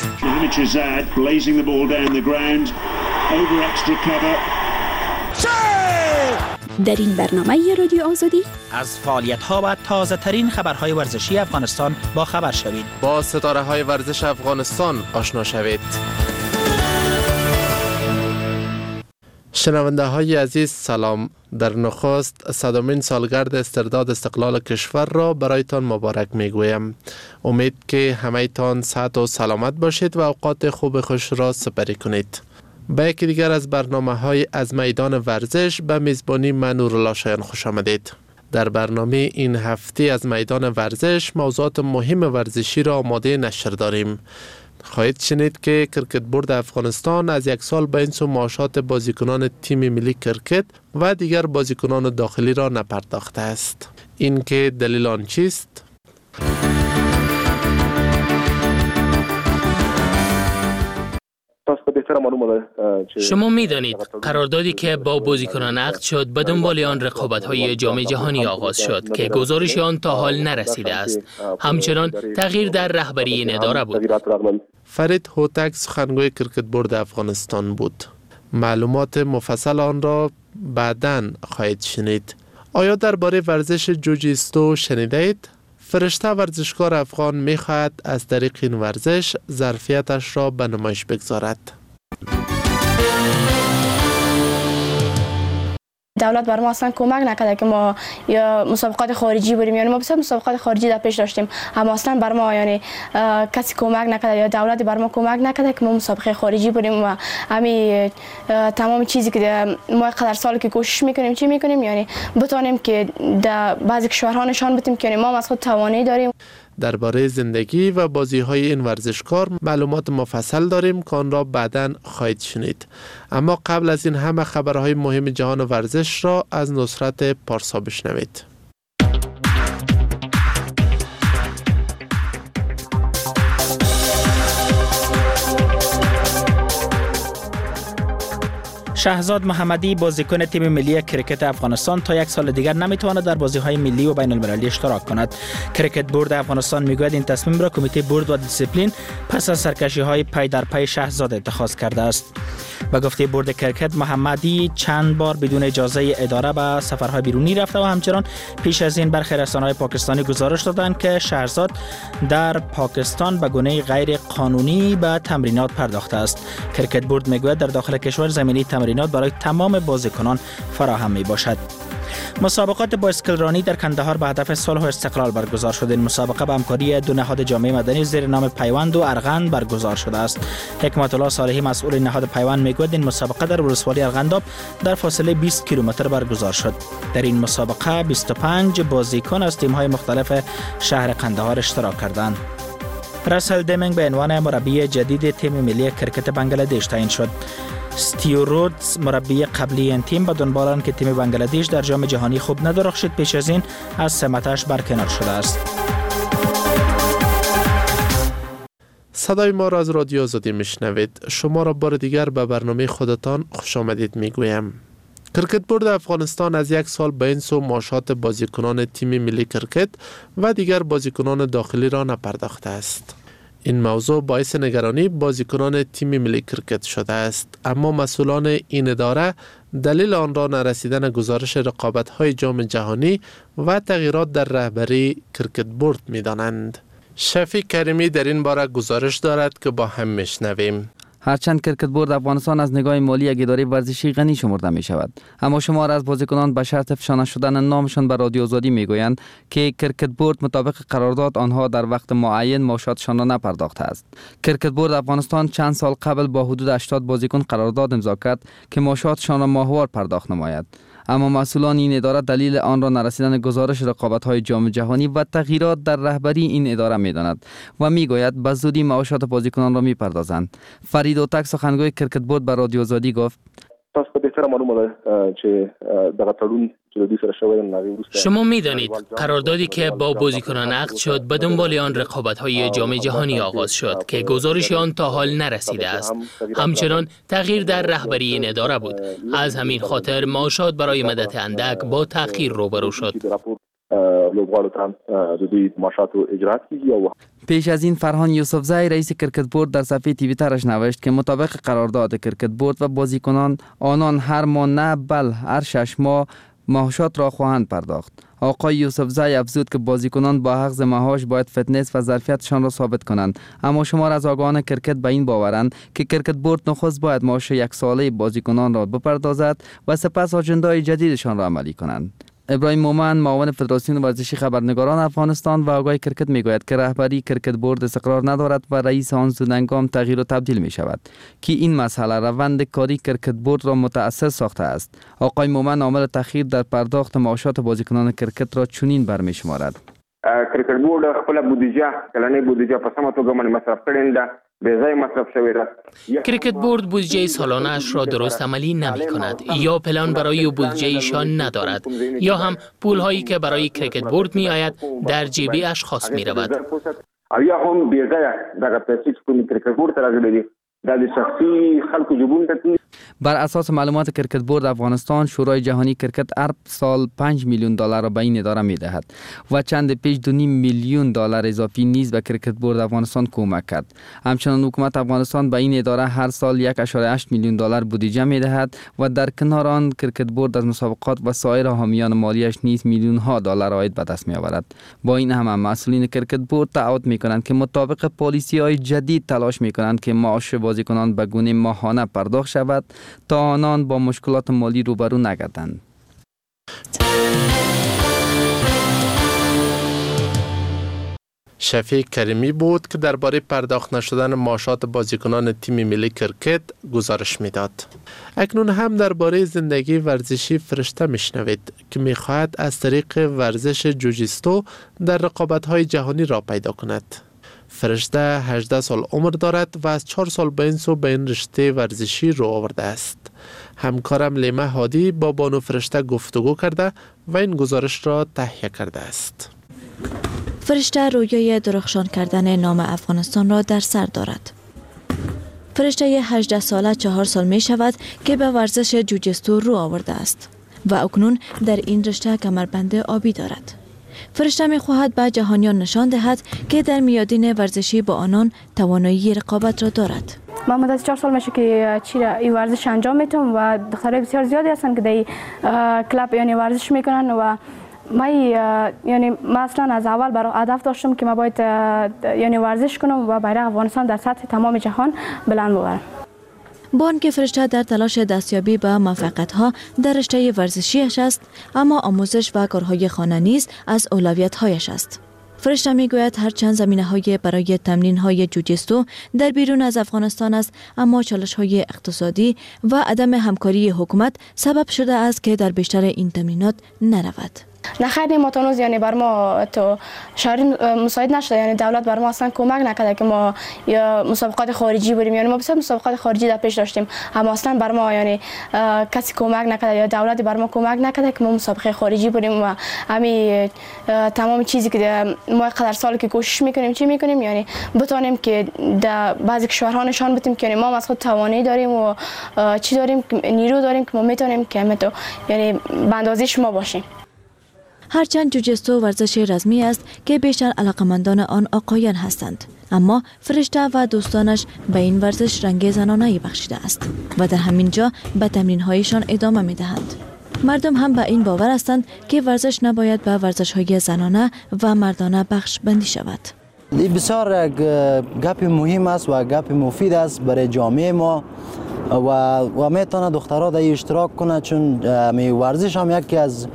در این برنامه رادیو آزادی از فعالیت‌ها و تازه‌ترین خبرهای ورزشی افغانستان با خبر شوید. با ستاره‌های ورزش افغانستان آشنا شوید. شنونده های عزیز سلام. در نخست صدمین سالگرد استرداد استقلال کشور را برایتان مبارک میگویم. امید که همه تان صحت و سلامت باشید و اوقات خوب خوش را سپری کنید. به یکی دیگر از برنامه های از میدان ورزش به میزبانی من نورالله شایان خوش آمدید. در برنامه این هفته از میدان ورزش موضوعات مهم ورزشی را آماده نشر داریم. خواهید شنید که کرکت بورد افغانستان از یک سال به این سو معاشات بازیکنان تیم ملی کرکت و دیگر بازیکنان داخلی را نپرداخته است. این که دلیل آن چیست؟ شما می‌دانید قراردادی که با بازیکنان عقد شد به دنبال آن رقابت‌های جام جهانی آغاز شد که گزارش آن تا حال نرسیده است. همچنان تغییر در رهبری این اداره بود. فرید هوتک سخنگوی کرکت بورد افغانستان بود. معلومات مفصل آن را بعداً خواهید شنید. آیا درباره ورزش جوجیستو شنیده اید؟ فرشته ورزشکار افغان می‌خواهد از طریق این ورزش ظرفیتش را به نمایش بگذارد. دولت بر ما اصلا کمک نکرده که ما یا مسابقات خارجی بریم، یعنی ما بسیار مسابقات خارجی در پیش داشتیم اما اصلا بر ما یعنی کسی کمک نکرده یا دولت بر ما کمک نکرده که ما مسابقه خارجی بریم و همین تمام چیزی که ما قدر سال که کوشش میکنیم چی میکنیم یعنی بتونیم که در بعضی کشورها نشان بدیم که ما از خود توانایی داریم. درباره زندگی و بازی‌های این ورزشکار معلومات مفصل داریم که آن را بعداً خواهید شنید. اما قبل از این همه خبرهای مهم جهان ورزش را از نصرت پارسا بشنوید. شهزاد محمدی بازیکن تیم ملی کرکت افغانستان تا یک سال دیگر نمیتواند در بازی‌های ملی و بین المللی اشتراک کند. کرکت بورد افغانستان میگوید این تصمیم را کمیته بورد و دیسیپلین پس از سرکشی‌های پی در پی شهزاد اتخاذ کرده است. به گفته بورد کرکت محمدی چند بار بدون اجازه اداره به سفرهای بیرونی رفته و همچنان پیش از این برخی رسانه‌های پاکستانی گزارش دادند که شهزاد در پاکستان به گونه غیر قانونی به تمرینات پرداخته است. کرکت بورد میگوید در داخل کشور زمینی تمرینات برای تمام بازیکنان فراهم می باشد. مسابقات بایسکل رانی در کندهار به هدف صلح و استقلال برگزار شد. این مسابقه به همکاری دو نهاد جامعه مدنی زیر نام پیوند و ارغند برگزار شده است. حکمت الله صالحی مسئول نهاد پیوند میگوید این مسابقه در ولسوالی ارغنداب در فاصله بیست کیلومتر برگزار شد. در این مسابقه بیست و پنج بازیکن از تیم‌های مختلف شهر قندهار اشتراک کردند. راسل دیمینگ به عنوان مربی جدید تیم ملی کرکت بنگلادش تعیین شد. استیو رودز مربی قبلی این تیم به دنبال آن که تیم بنگلادش در جام جهانی خوب ندرخشید پیش از این از سمتش برکنار شده است. صدای ما را از رادیو آزادی میشنوید. شما را بار دیگر به برنامه خودتان خوش آمدید میگویم. کرکت بورد افغانستان از یک سال به این سو معاشات بازیکنان تیم ملی کرکت و دیگر بازیکنان داخلی را نپرداخته است. این موضوع باعث نگرانی بازیکنان تیم ملی کرکت شده است، اما مسئولان این اداره دلیل آن را نرسیدن گزارش رقابت‌های جام جهانی و تغییرات در رهبری کرکت بورد می‌دانند. شفیق کریمی در این باره گزارش دارد که با هم میشنویم. هرچند کرکت بورد افغانستان از نگاه مالی یک اداره ورزشی غنی شمرده می شود، اما شمار از بازیکنان به شرط افشانه شدن نامشان به رادیو آزادی می گویند که کرکت بورد مطابق قرارداد آنها در وقت معین معاشاتشان را نپرداخته است. کرکت بورد افغانستان چند سال قبل با حدود هشتاد بازیکن قرارداد امضا کرد که معاشاتشان را ماهوار پرداخت نماید، اما مسئولان این اداره دلیل آن را نرسیدن گزارش رقابت‌های جام جهانی و تغییرات در رهبری این اداره می‌داند و می‌گوید به زودی معاشات بازیکنان را می‌پردازند. فرید هوتک سخنگوی کرکت بورد به رادیو آزادی گفت: تاسو به احترام معلومه چې دغه تړون چې د دې سره شوی دی نغې وروسته شما میدانید قراردادی که با بازیکنان عقد شد به دنبال آن رقابت‌های جام جهانی آغاز شد که گزارش آن تا حال نرسیده است. همچنان تغییر در رهبری این اداره بود. از همین خاطر معاشات برای مدت اندک با تأخیر روبرو شد. پیش از این فرهان یوسفزی رئیس کرکت بورد در صفحه توییترش نوشت که مطابق قرارداد کرکت بورد و بازیکنان آنان هر ماه نه بل هر شش ماه معاشات را خواهند پرداخت. آقای یوسفزای افزود که بازیکنان با حق معاش باید فتنس و ظرفیتشان را ثابت کنند، اما شمار از آگاهان کرکت به این باورند که کرکت بورد نخست باید معاش یک ساله بازیکنان را بپردازد و سپس آژندای جدیدشان را عملی کنند. ابراهیم مومن معاون فدراسیون ورزشی خبرنگاران افغانستان و آقای کرکت میگوید که رهبری کرکت بورد استقرار ندارد و رئیس آن زودهنگام تغییر و تبدیل می شود که این مسئله روند کاری کرکت بورد را متأثر ساخته است. آقای مومن عامل تأخیر در پرداخت معاشات بازیکنان کرکت را چنین برمی شمارد: کرکت بورد خپل بودجه کلنی بودجه په سمه توګه باندې مصرف کړي ده، به ځای مصرف شوی ده. کرکت بورد بودجه سالانه اش را درست عملی نمی کند، یا پلان برای بودجه ایشان ندارد، یا هم پول هایی که برای کرکت بورد می آید در جیب اشخاص می رود. یا هم به ځای دغه پیسې چې کوم کرکت بورد ته راغلي دي دا د شخصي خلکو جیبونو ته تلي. بر اساس معلومات کرکت بورد افغانستان، شورای جهانی کرکت هر سال پنج میلیون دلار را به این اداره می دهد و چند پیش دو نیم میلیون دلار اضافی نیز به کرکت بورد افغانستان کمک کرد. همچنان حکومت افغانستان به این اداره هر سال یک و هشت میلیون دلار بودجه می دهد و در کنار آن کرکت بورد از مسابقات و سایر حامیان مالیش نیز میلیون ها دلار عاید به دست می آورد. با این هم مسئولین کرکت بورد تعهد می کنند که مطابق پالیسی های جدید تلاش می کنند که معاش بازیکنان به گونه ماهانه پرداخت شود تا آنان با مشکلات مالی روبرو نگردند. شفیق کریمی بود که درباره پرداخت نشدن معاشات بازیکنان تیم ملی کرکت گزارش میداد. اکنون هم درباره زندگی ورزشی فرشته میشنوید که میخواهد از طریق ورزش جوجیستو در رقابت‌های جهانی را پیدا کند. فرشته هجده سال عمر دارد و از چهار سال به این سو به این رشته ورزشی رو آورده است. همکارم لیمه هادی با بانو فرشته گفتگو کرده و این گزارش را تهیه کرده است. فرشته رویای درخشان کردن نام افغانستان را در سر دارد. فرشته هجده ساله چهار سال می شود که به ورزش جوجیستو رو آورده است و اکنون در این رشته کمربند آبی دارد. فرشته می خواهد به جهانیان نشان دهد که در میادین ورزشی با آنان توانایی رقابت را دارد. من مدت چهار سال میشه که چی این ورزش انجام میتونم و دخترای بسیار زیادی هستن که در کلاب یعنی ورزش میکنن و من یعنی من اصلا از اول برای هدف داشتم که من باید یعنی ورزش کنم و بیرق افغانستان در سطح تمام جهان بلند ببرم. با آنکه فرشته در تلاش دستیابی به موفقیت‌ها در رشته ورزشیش است، اما آموزش و کارهای خانه نیز از اولویت‌هایش است. فرشته میگوید هرچند زمینه‌های برای تمرین‌های جوجیستو در بیرون از افغانستان است، اما چالش‌های اقتصادی و عدم همکاری حکومت سبب شده است که در بیشتر این تمرینات نرود. نه خیلی ما تونوز یعنی بر ما تو شهری مساعد نشده، یعنی دولت بر ما اصلا کمک نکرده که ما یا مسابقات خارجی بریم، یعنی ما بسیار مسابقات خارجی در پیش داشتیم اما اصلا بر ما یعنی کسی کمک نکرده یا دولت بر ما کمک نکرده که ما مسابقه خارجی بریم و همین تمام چیزی که ما قدر سال که کوشش میکنیم چی میکنیم یعنی بتونیم که در بعضی کشورها نشان بدیم که یعنی ما از خود توانایی داریم و چی داریم نیرو داریم که ما میتونیم که همه تو یعنی به اندازه شما باشیم. هرچند جوجیستو ورزش رسمی است که بیشتر علاقمندان آن آقایان هستند، اما فرشته و دوستانش به این ورزش رنگ زنانه‌ای بخشیده است و در همین جا به تمرین‌هایشان ادامه می‌دهند. مردم هم به این باور هستند که ورزش نباید به ورزش‌های زنانه و مردانه بخش بندی شود. بسیار گپ مهم است و گپ مفید است برای جامعه ما و و میتونه دخترها در اشتراک کنه، چون می ورزش هم یکی از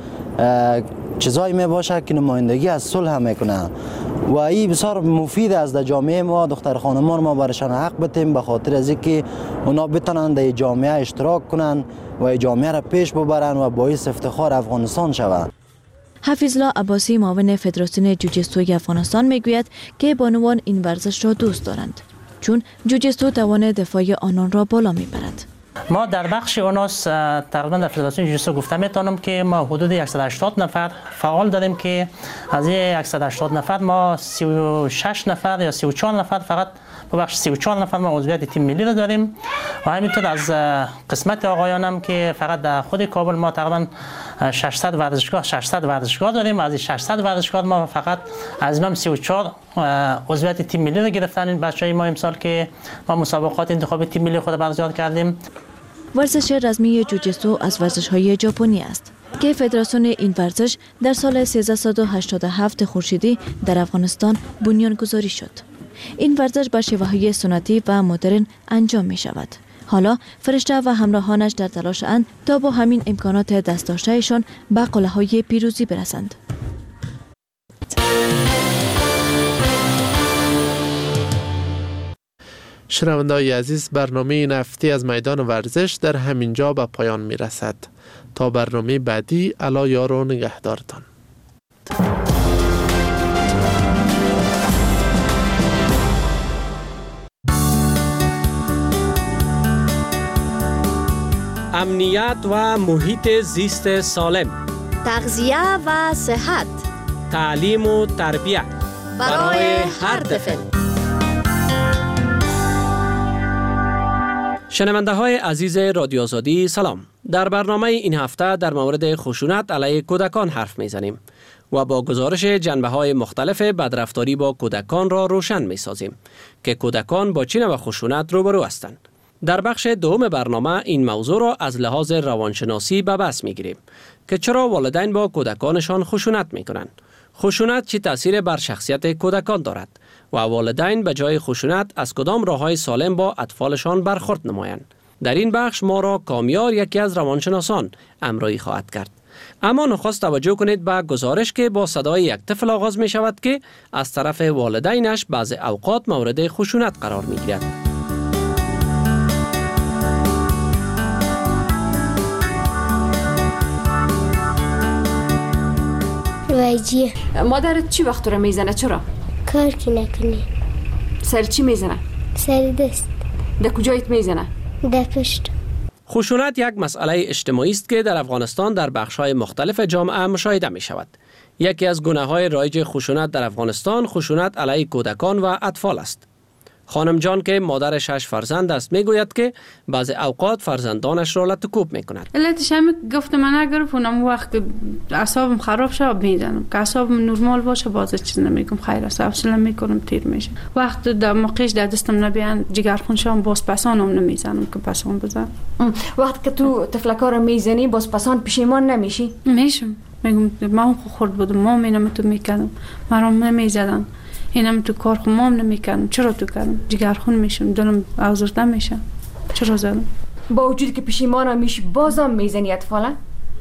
چیزایی می باشه که نمایندگی از صلح هم میکنه و این بسیار مفید است در جامعه ما. دختر خانمان ما برشان حق بتیم به خاطر از اینکه اونا بتونن در جامعه اشتراک کنن و جامعه را پیش ببرن و باعث افتخار افغانستان شود. حفیظالله عباسی معاون فدراسیون جوجیستوی افغانستان میگوید که بانوان این ورزش را دوست دارند چون جوجیستو توان دفاع آنان را بالا میبرد. ما در بخش اوناس تقریبا در فدراسیون جوجیستو گفته میتونم که ما حدود صد و هشتاد نفر فعال داریم که از این صد و هشتاد نفر ما سی و شش نفر یا سی و چهار نفر فقط ببخش سی و چهار نفر ما عضویت تیم ملی رو داریم و همینطور از قسمت آقایانم که فقط در خود کابل ما تقریبا ششصد ورزشگاه ششصد ورزشگاه داریم. از این ششصد ورزشگاه ما فقط از اینام سی و چهار عضویت تیم ملی رو گرفتن این بچهای ما امسال که ما مسابقات انتخابی تیم ملی خود برگزار کردیم. ورزش رسمی جوجیستو از ورزش‌های ژاپنی است که فدراسیون این ورزش در سال سیزده و هشتاد و هفت خورشیدی در افغانستان بنیان گذاری شد. این ورزش به شیوه‌های سنتی و مدرن انجام می شود. حالا فرشته و همراهانش در تلاش اند تا با همین امکانات دست داشتهشان به قله‌های پیروزی برسند. شنونده‌های عزیز، برنامه این هفته از میدان ورزش در همینجا به پایان می رسد. تا برنامه بعدی، الا یار و نگهدارتان. امنیت و محیط زیست سالم، تغذیه و صحت، تعلیم و تربیت برای هر طفل. شنونده های عزیز رادیو آزادی سلام. در برنامه این هفته در مورد خشونت علیه کودکان حرف میزنیم و با گزارش جنبه های مختلف بدرفتاری با کودکان را روشن می سازیم که کودکان با چه نوع خشونت روبرو هستند. در بخش دوم برنامه این موضوع را از لحاظ روانشناسی به بحث می گیریم که چرا والدین با کودکانشان خشونت می کنند. خشونت چه تأثیر بر شخصیت کودکان دارد و والدین به جای خشونت از کدام راه‌های سالم با اطفالشان برخورد نمایند. در این بخش ما را کامیار، یکی از روانشناسان، همراهی خواهد کرد. اما نخست توجه کنید به گزارش که با صدای یک طفل آغاز می شود که از طرف والدینش بعض اوقات مورد خشونت قرار می گیرد. وایجیه. مادرت چی وقت رو میزنه؟ چرا؟ کار که نکنی. سر چی میزنه؟ سر دست. در کجایت میزنه؟ در پشت. خشونت یک مسئله اجتماعی است که در افغانستان در بخش‌های مختلف جامعه مشاهده می شود. یکی از گونه‌های رایج خشونت در افغانستان خشونت علیه کودکان و اطفال است. خانم جان که مادر شش فرزند است میگوید که بعض اوقات فرزندانش را لطکوب میکند. علتش هم گفت من اگر اونم وقت که اعصابم خراب شه میزنم، که اعصابم نرمال باشه باز چیز نمیگم، خیر است حوصله میکنم تیر میشه. وقت در موقعش در دستم نبیان جگرخون شام باز پسانم نمیزنم که پسان بزنم. وقت که تو تفلکا رو میزنی باز پسان پشیمان نمیشی؟ میشم. میگم ما خورد بودم، ما مینم تو میکردم، مرام نمیزدن. اینم تو کار خو مام نمیکنم. چرا تو کردم؟ جگرخون میشم، دلم آزرده میشه. چرا زدم؟ با وجودی که پشیمان میشی بازم میزنی اطفالا؟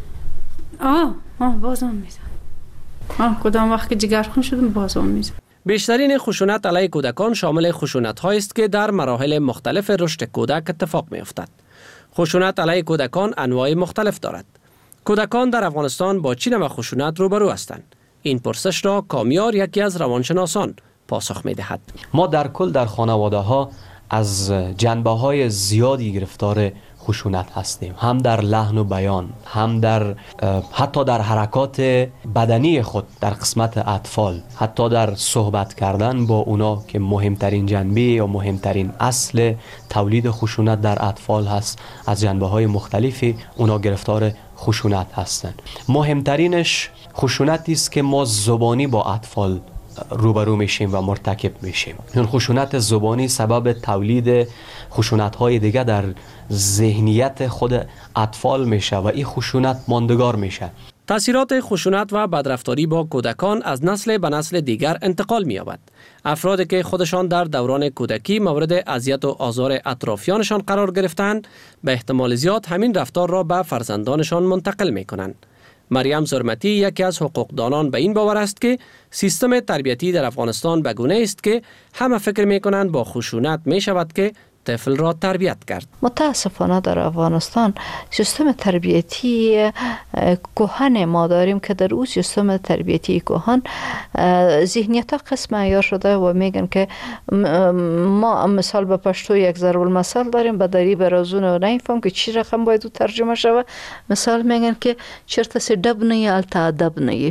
آه آه بازم میزنم. آه کدام وقت که جگرخون شدم بازم میزنم. بیشترین خشونت علیه کودکان شامل خشونت هایی است که در مراحل مختلف رشد کودک اتفاق میافتد. خشونت علیه کودکان انواع مختلف دارد. کودکان در افغانستان با چه نوع خشونت روبرو هستند؟ این پرسش را کامیار، یکی از روانشناسان، پاسخ می دهد. ما در کل در خانواده ها از جنبه های زیادی گرفتار خشونت هستیم، هم در لحن و بیان، هم در حتی در حرکات بدنی خود در قسمت اطفال، حتی در صحبت کردن با اونا که مهمترین جنبه یا مهمترین اصل تولید خشونت در اطفال هست. از جنبه های مختلفی اونا گرفتار خشونت هستند. مهمترینش خشونتی است که ما زبانی با اطفال روبرو میشیم و مرتکب میشیم. این خشونت زبانی سبب تولید خشونت های دیگه در ذهنیت خود اطفال میشه و این خشونت ماندگار میشه. تاثیرات خشونت و بدرفتاری با کودکان از نسل به نسل دیگر انتقال می‌یابد. افرادی که خودشان در دوران کودکی مورد اذیت و آزار اطرافیانشان قرار گرفتند، به احتمال زیاد همین رفتار را به فرزندانشان منتقل می‌کنند. مریم زرمتی یکی از حقوقدانان به این باور است که سیستم تربیتی در افغانستان به گونه است که همه فکر می‌کنند با خشونت می‌شود که طفل را تربیت کرد. متاسفانه در افغانستان سیستم تربیتی کهن ما داریم که در اون سیستم تربیتی کهن ذهنیت قسم عیار شده و میگن که ما مثال به پشتو یک ضرب المثل داریم، به دری برازون و نمیفهم که چی رقم باید ترجمه شود. مثال میگن که چرت سی دب نی التا ادب نی،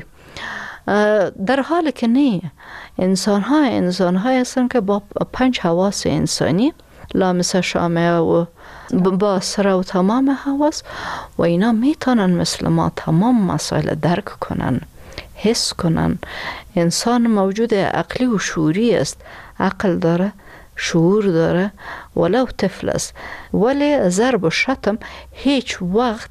در حالی که نه. انسان ها انسان ها هستن که با پنج حواس انسانی لامس شامه و با سر و تمام حواس و اینا میتونن مثل ما تمام مسائل درک کنن، حس کنن. انسان موجود عقلی و شعوری است، عقل داره، شعور داره، ولو طفل است. ولی ضرب و شتم هیچ وقت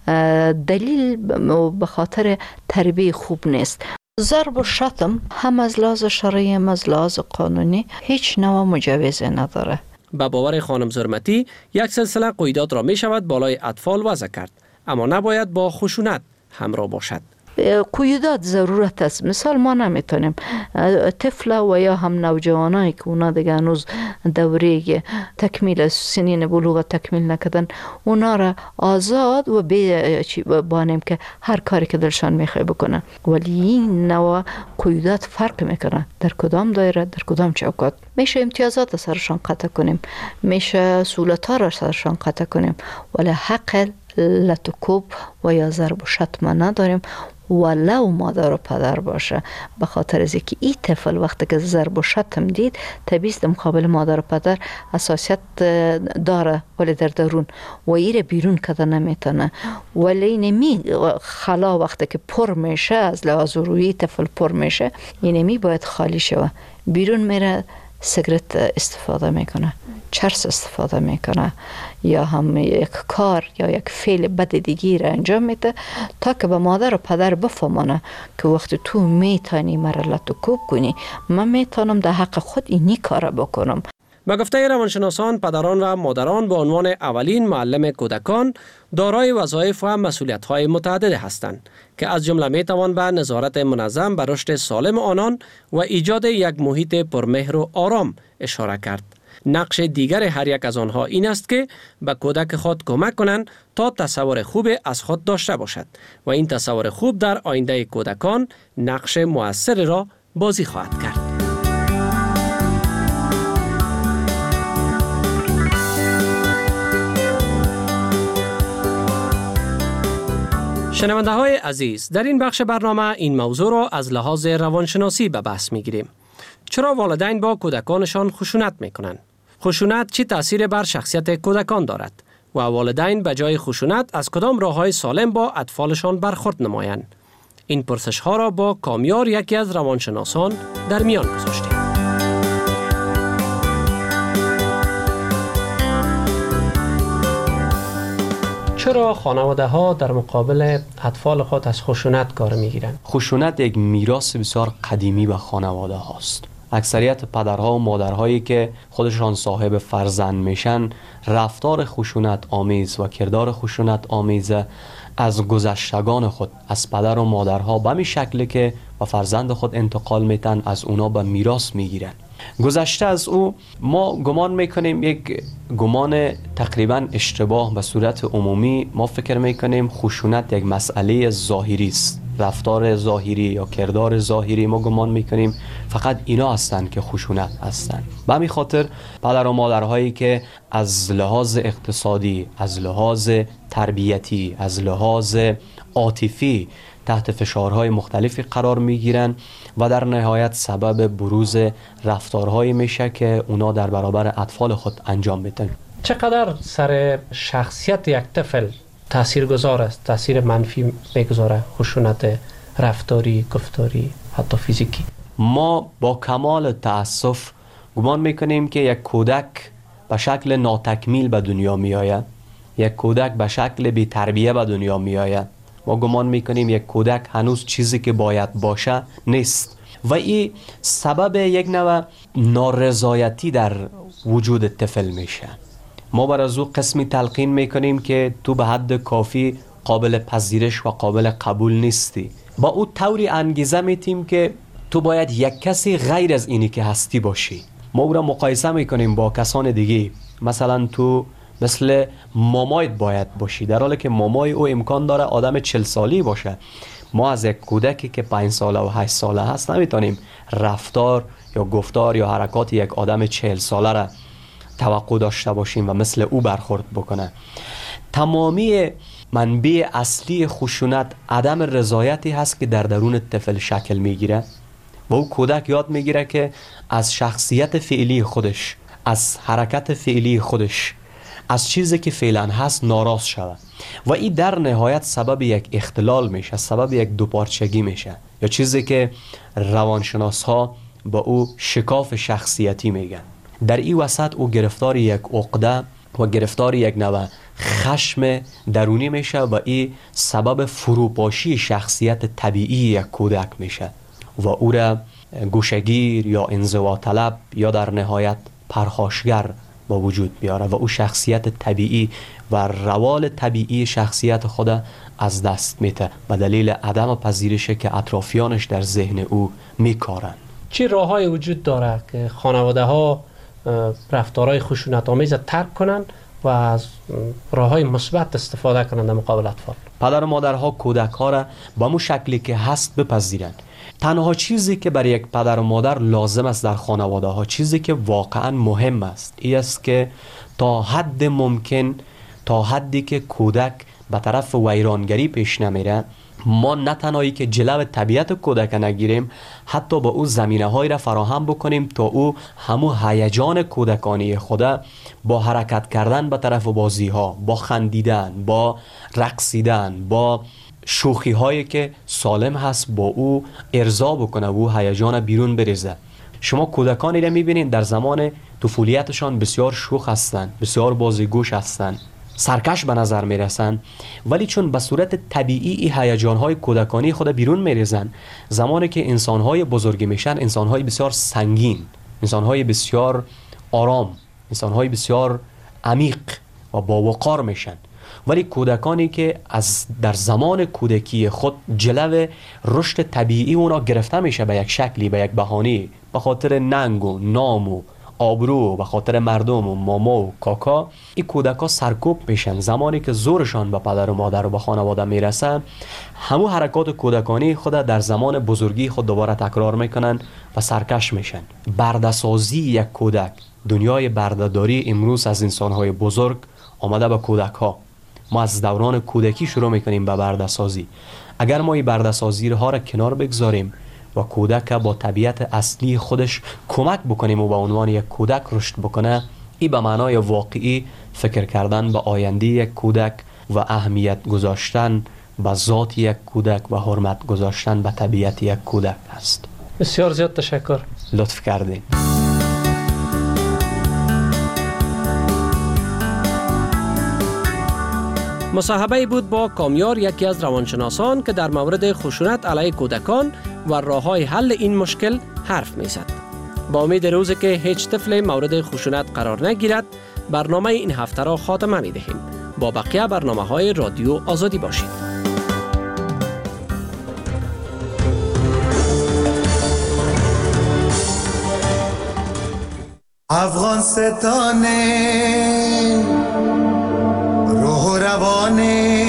دلیل به خاطر تربیه خوب نیست. ضرب و شتم هم از لحاظ شرعی هم از لحاظ قانونی هیچ نوع مجوز نداره. به باور خانم زرمتی یک سلسله قیودات را می شود بالای اطفال وضع کرد، اما نباید با خشونت همراه باشد. قیودات ضرورت است. مثال ما نمیتونیم طفل و یا هم نوجوانایی که اونا دیگه هنوز دوره تکمیل سنین بلوغ تکمیل نکردن اونا را آزاد و بانیم که هر کاری که دلشان میخواه بکنن، ولی این نوع قیودات فرق میکنه در کدام دایره در کدام چوکات. میشه امتیازات سرشان قطع کنیم، میشه سهولت ها را سرشان قطع کنیم، ولی حق لطکوب و یا ضرب و شتم نداریم ولو مادر و پدر باشه. به خاطر از اینکه این طفل وقتی که ضرب و شتم دید طبیعی در مقابل مادر و پدر حساسیت داره، ولی در درون و ایره بیرون کده نمیتونه. ولی نمی خلا وقتی که پر میشه از لحاظ روی طفل پر میشه، اینمی باید خالی شوه. بیرون میره سیگرت استفاده میکنه، چرس استفاده میکنه، یا هم یک کار یا یک فعل بد دیگی را انجام میده تا که به مادر و پدر بفهمانه که وقتی تو میتونی مرا لطکوب کنی، من میتونم در حق خود اینی کار بکنم. به گفته روانشناسان، پدران و مادران به عنوان اولین معلم کودکان دارای وظایف و مسئولیت‌های متعدد هستند که از جمله میتوان به نظارت منظم بر رشد سالم آنان و ایجاد یک محیط پرمهر و آرام اشاره کرد. نقش دیگر هر یک از آنها این است که به کودک خود کمک کنند تا تصور خوب از خود داشته باشد و این تصور خوب در آینده کودکان نقش مؤثر را بازی خواهد کرد. شنونده های عزیز، در این بخش برنامه این موضوع را از لحاظ روانشناسی به بحث می گیریم. چرا والدین با کودکانشان خشونت می کنند؟ خشونت چه تأثیر بر شخصیت کودکان دارد؟ و والدین به جای خشونت از کدام راه‌های سالم با اطفالشان برخورد نمایند؟ این پرسش ها را با کامیار، یکی از روانشناسان، در میان گذاشتیم. چرا خانواده ها در مقابل اطفال خود از خشونت کار میگیرند؟ خشونت یک میراث بسیار قدیمی به خانواده هاست. اکثریت پدرها و مادرهایی که خودشان صاحب فرزند میشن، رفتار خشونت آمیز و کردار خشونت آمیز از گذشتگان خود، از پدر و مادرها به می شکلی که به فرزند خود انتقال میتن، از اونا به میراث میگیرن. گذشته از او ما گمان میکنیم یک گمان تقریبا اشتباه. به صورت عمومی ما فکر میکنیم خشونت یک مسئله ظاهری است، رفتار ظاهری یا کردار ظاهری. ما گمان میکنیم فقط اینا هستند که خشونت هستند. به همین خاطر پدر و مادرهایی که از لحاظ اقتصادی، از لحاظ تربیتی، از لحاظ عاطفی تحت فشارهای مختلفی قرار میگیرن و در نهایت سبب بروز رفتارهایی میشه که اونا در برابر اطفال خود انجام میدن. چقدر سر شخصیت یک طفل تأثیر گذار است، تأثیر منفی میگذاره خشونت رفتاری، گفتاری، حتی فیزیکی؟ ما با کمال تأسف گمان میکنیم که یک کودک به شکل ناتکمیل به دنیا میآید، یک کودک به شکل بی تربیه به دنیا میآید. ما گمان میکنیم یک کودک هنوز چیزی که باید باشه نیست و این سبب یک نوع نارضایتی در وجود طفل میشه. ما بر از او قسمی تلقین میکنیم که تو به حد کافی قابل پذیرش و قابل قبول نیستی. با او طوری انگیزه میتیم که تو باید یک کسی غیر از اینی که هستی باشی. ما او را مقایسه میکنیم با کسان دیگه. مثلا تو مثل مامایت باید باشی، در حالی که مامای او امکان داره آدم چل سالی باشه. ما از یک کودکی که پنج ساله و هشت ساله هست نمیتونیم رفتار یا گفتار یا حرکات یک آدم چهل ساله را توقع داشته باشیم و مثل او برخورد بکنه. تمامی منبع اصلی خشونت عدم رضایتی هست که در درون طفل شکل میگیره و او کودک یاد میگیره که از شخصیت فعلی خودش، از حرکت فعلی خودش، از چیزی که فعلا هست ناراض شود و این در نهایت سبب یک اختلال میشه، سبب یک دوپارچگی میشه، یا چیزی که روانشناس ها با او شکاف شخصیتی میگن. در این وسط او گرفتار یک عقده و گرفتار یک نوع خشم درونی میشه و این سبب فروپاشی شخصیت طبیعی یک کودک میشه و او را گوشگیر یا انزوا طلب یا در نهایت پرخاشگر با وجود بیاره و او شخصیت طبیعی و روال طبیعی شخصیت خود از دست میده به دلیل عدم پذیرشی که اطرافیانش در ذهن او میکارن. چه راههای وجود داره که خانواده ها رفتارهای خشونت آمیز ترک کنن و از راههای مثبت استفاده کنند در مقابل اطفال؟ پدر و مادرها کودک ها را با مو شکلی که هست بپذیرند. تنها چیزی که برای یک پدر و مادر لازم است در خانواده ها، چیزی که واقعا مهم است، این است که تا حد ممکن، تا حدی که کودک به طرف ویرانگری پیش نمیره، ما نه تنهایی که جلو طبیعت کودک نگیریم، حتی با او زمینه هایی را فراهم بکنیم تا او همو هیجان کودکانی خود با حرکت کردن به طرف بازی ها، با خندیدن، با رقصیدن، با شوخی هایی که سالم هست با او ارضا بکنه و او هیجان بیرون بریزه. شما کودکانی را میبینید در زمان طفولیتشان بسیار شوخ هستند، بسیار بازیگوش هستند، سرکش به نظر میرسن، ولی چون به صورت طبیعی این هیجان‌های کودکانی خود بیرون میریزن، زمانی که انسان‌های بزرگی میشن، انسان‌های بسیار سنگین، انسان‌های بسیار آرام، انسان‌های بسیار عمیق و با وقار میشن. ولی کودکانی که از در زمان کودکی خود جلو رشد طبیعی اونا گرفته میشه به یک شکلی، به یک بهانه، به خاطر ننگ و نام و آبرو، به خاطر مردم و ماما و کاکا، این کودکا سرکوب میشن. زمانی که زورشان به پدر و مادر و به خانواده میرسن، همو حرکات کودکانی خود در زمان بزرگی خود دوباره تکرار میکنن و سرکش میشن. برده‌سازی یک کودک، دنیای برده‌داری امروز از انسانهای بزرگ آمده به کودک ها. ما از دوران کودکی شروع میکنیم به برده‌سازی. اگر ما این برده‌سازی ها را کنار بگذاریم و کودک با طبیعت اصلی خودش کمک بکنیم و به عنوان یک کودک رشد بکنه، این به معنای واقعی فکر کردن به آینده یک کودک و اهمیت گذاشتن به ذات یک کودک و حرمت گذاشتن به طبیعت یک کودک است. بسیار زیاد تشکر. لطف کردین. مصاحبه بود با کامیار، یکی از روانشناسان که در مورد خشونت علیه کودکان و راه‌های حل این مشکل حرف می‌زد. با امید روزی که هیچ طفل مورد خشونت قرار نگیرد، برنامه این هفته را خاتمه می‌دهیم. با بقیه برنامه‌های رادیو آزادی باشید. افغان ستانه روح و روانه،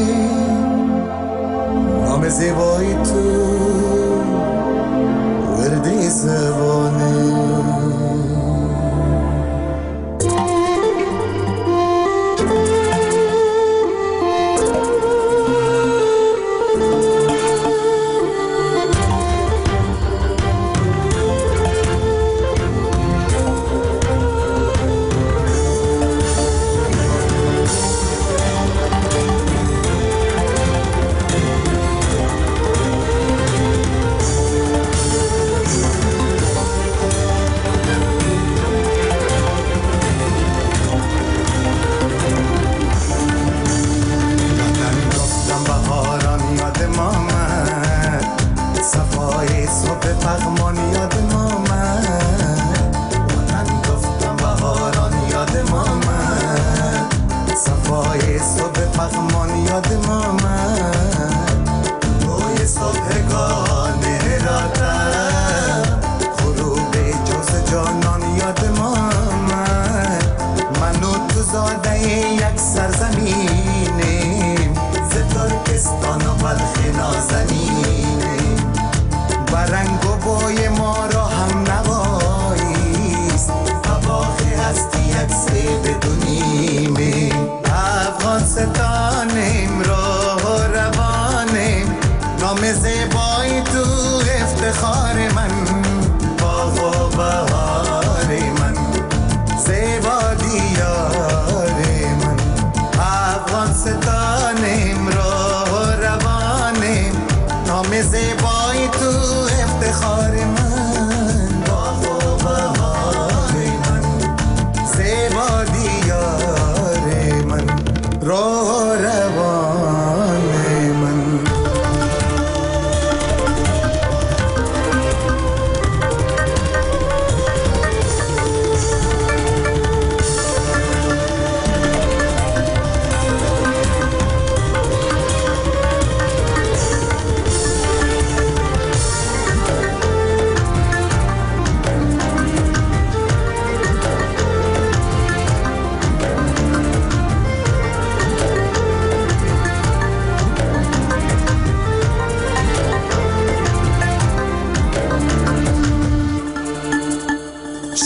نام زیبایی تو وردی زبانه. ستان امروز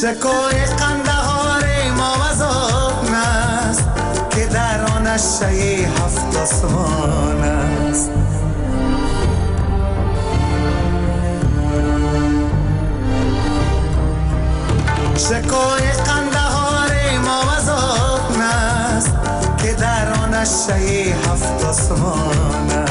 شکوه قندهار ما وزان است که در آن شی هفت آسمان است. شکوه قندهار ما وزان است که در آن شی هفت آسمان است.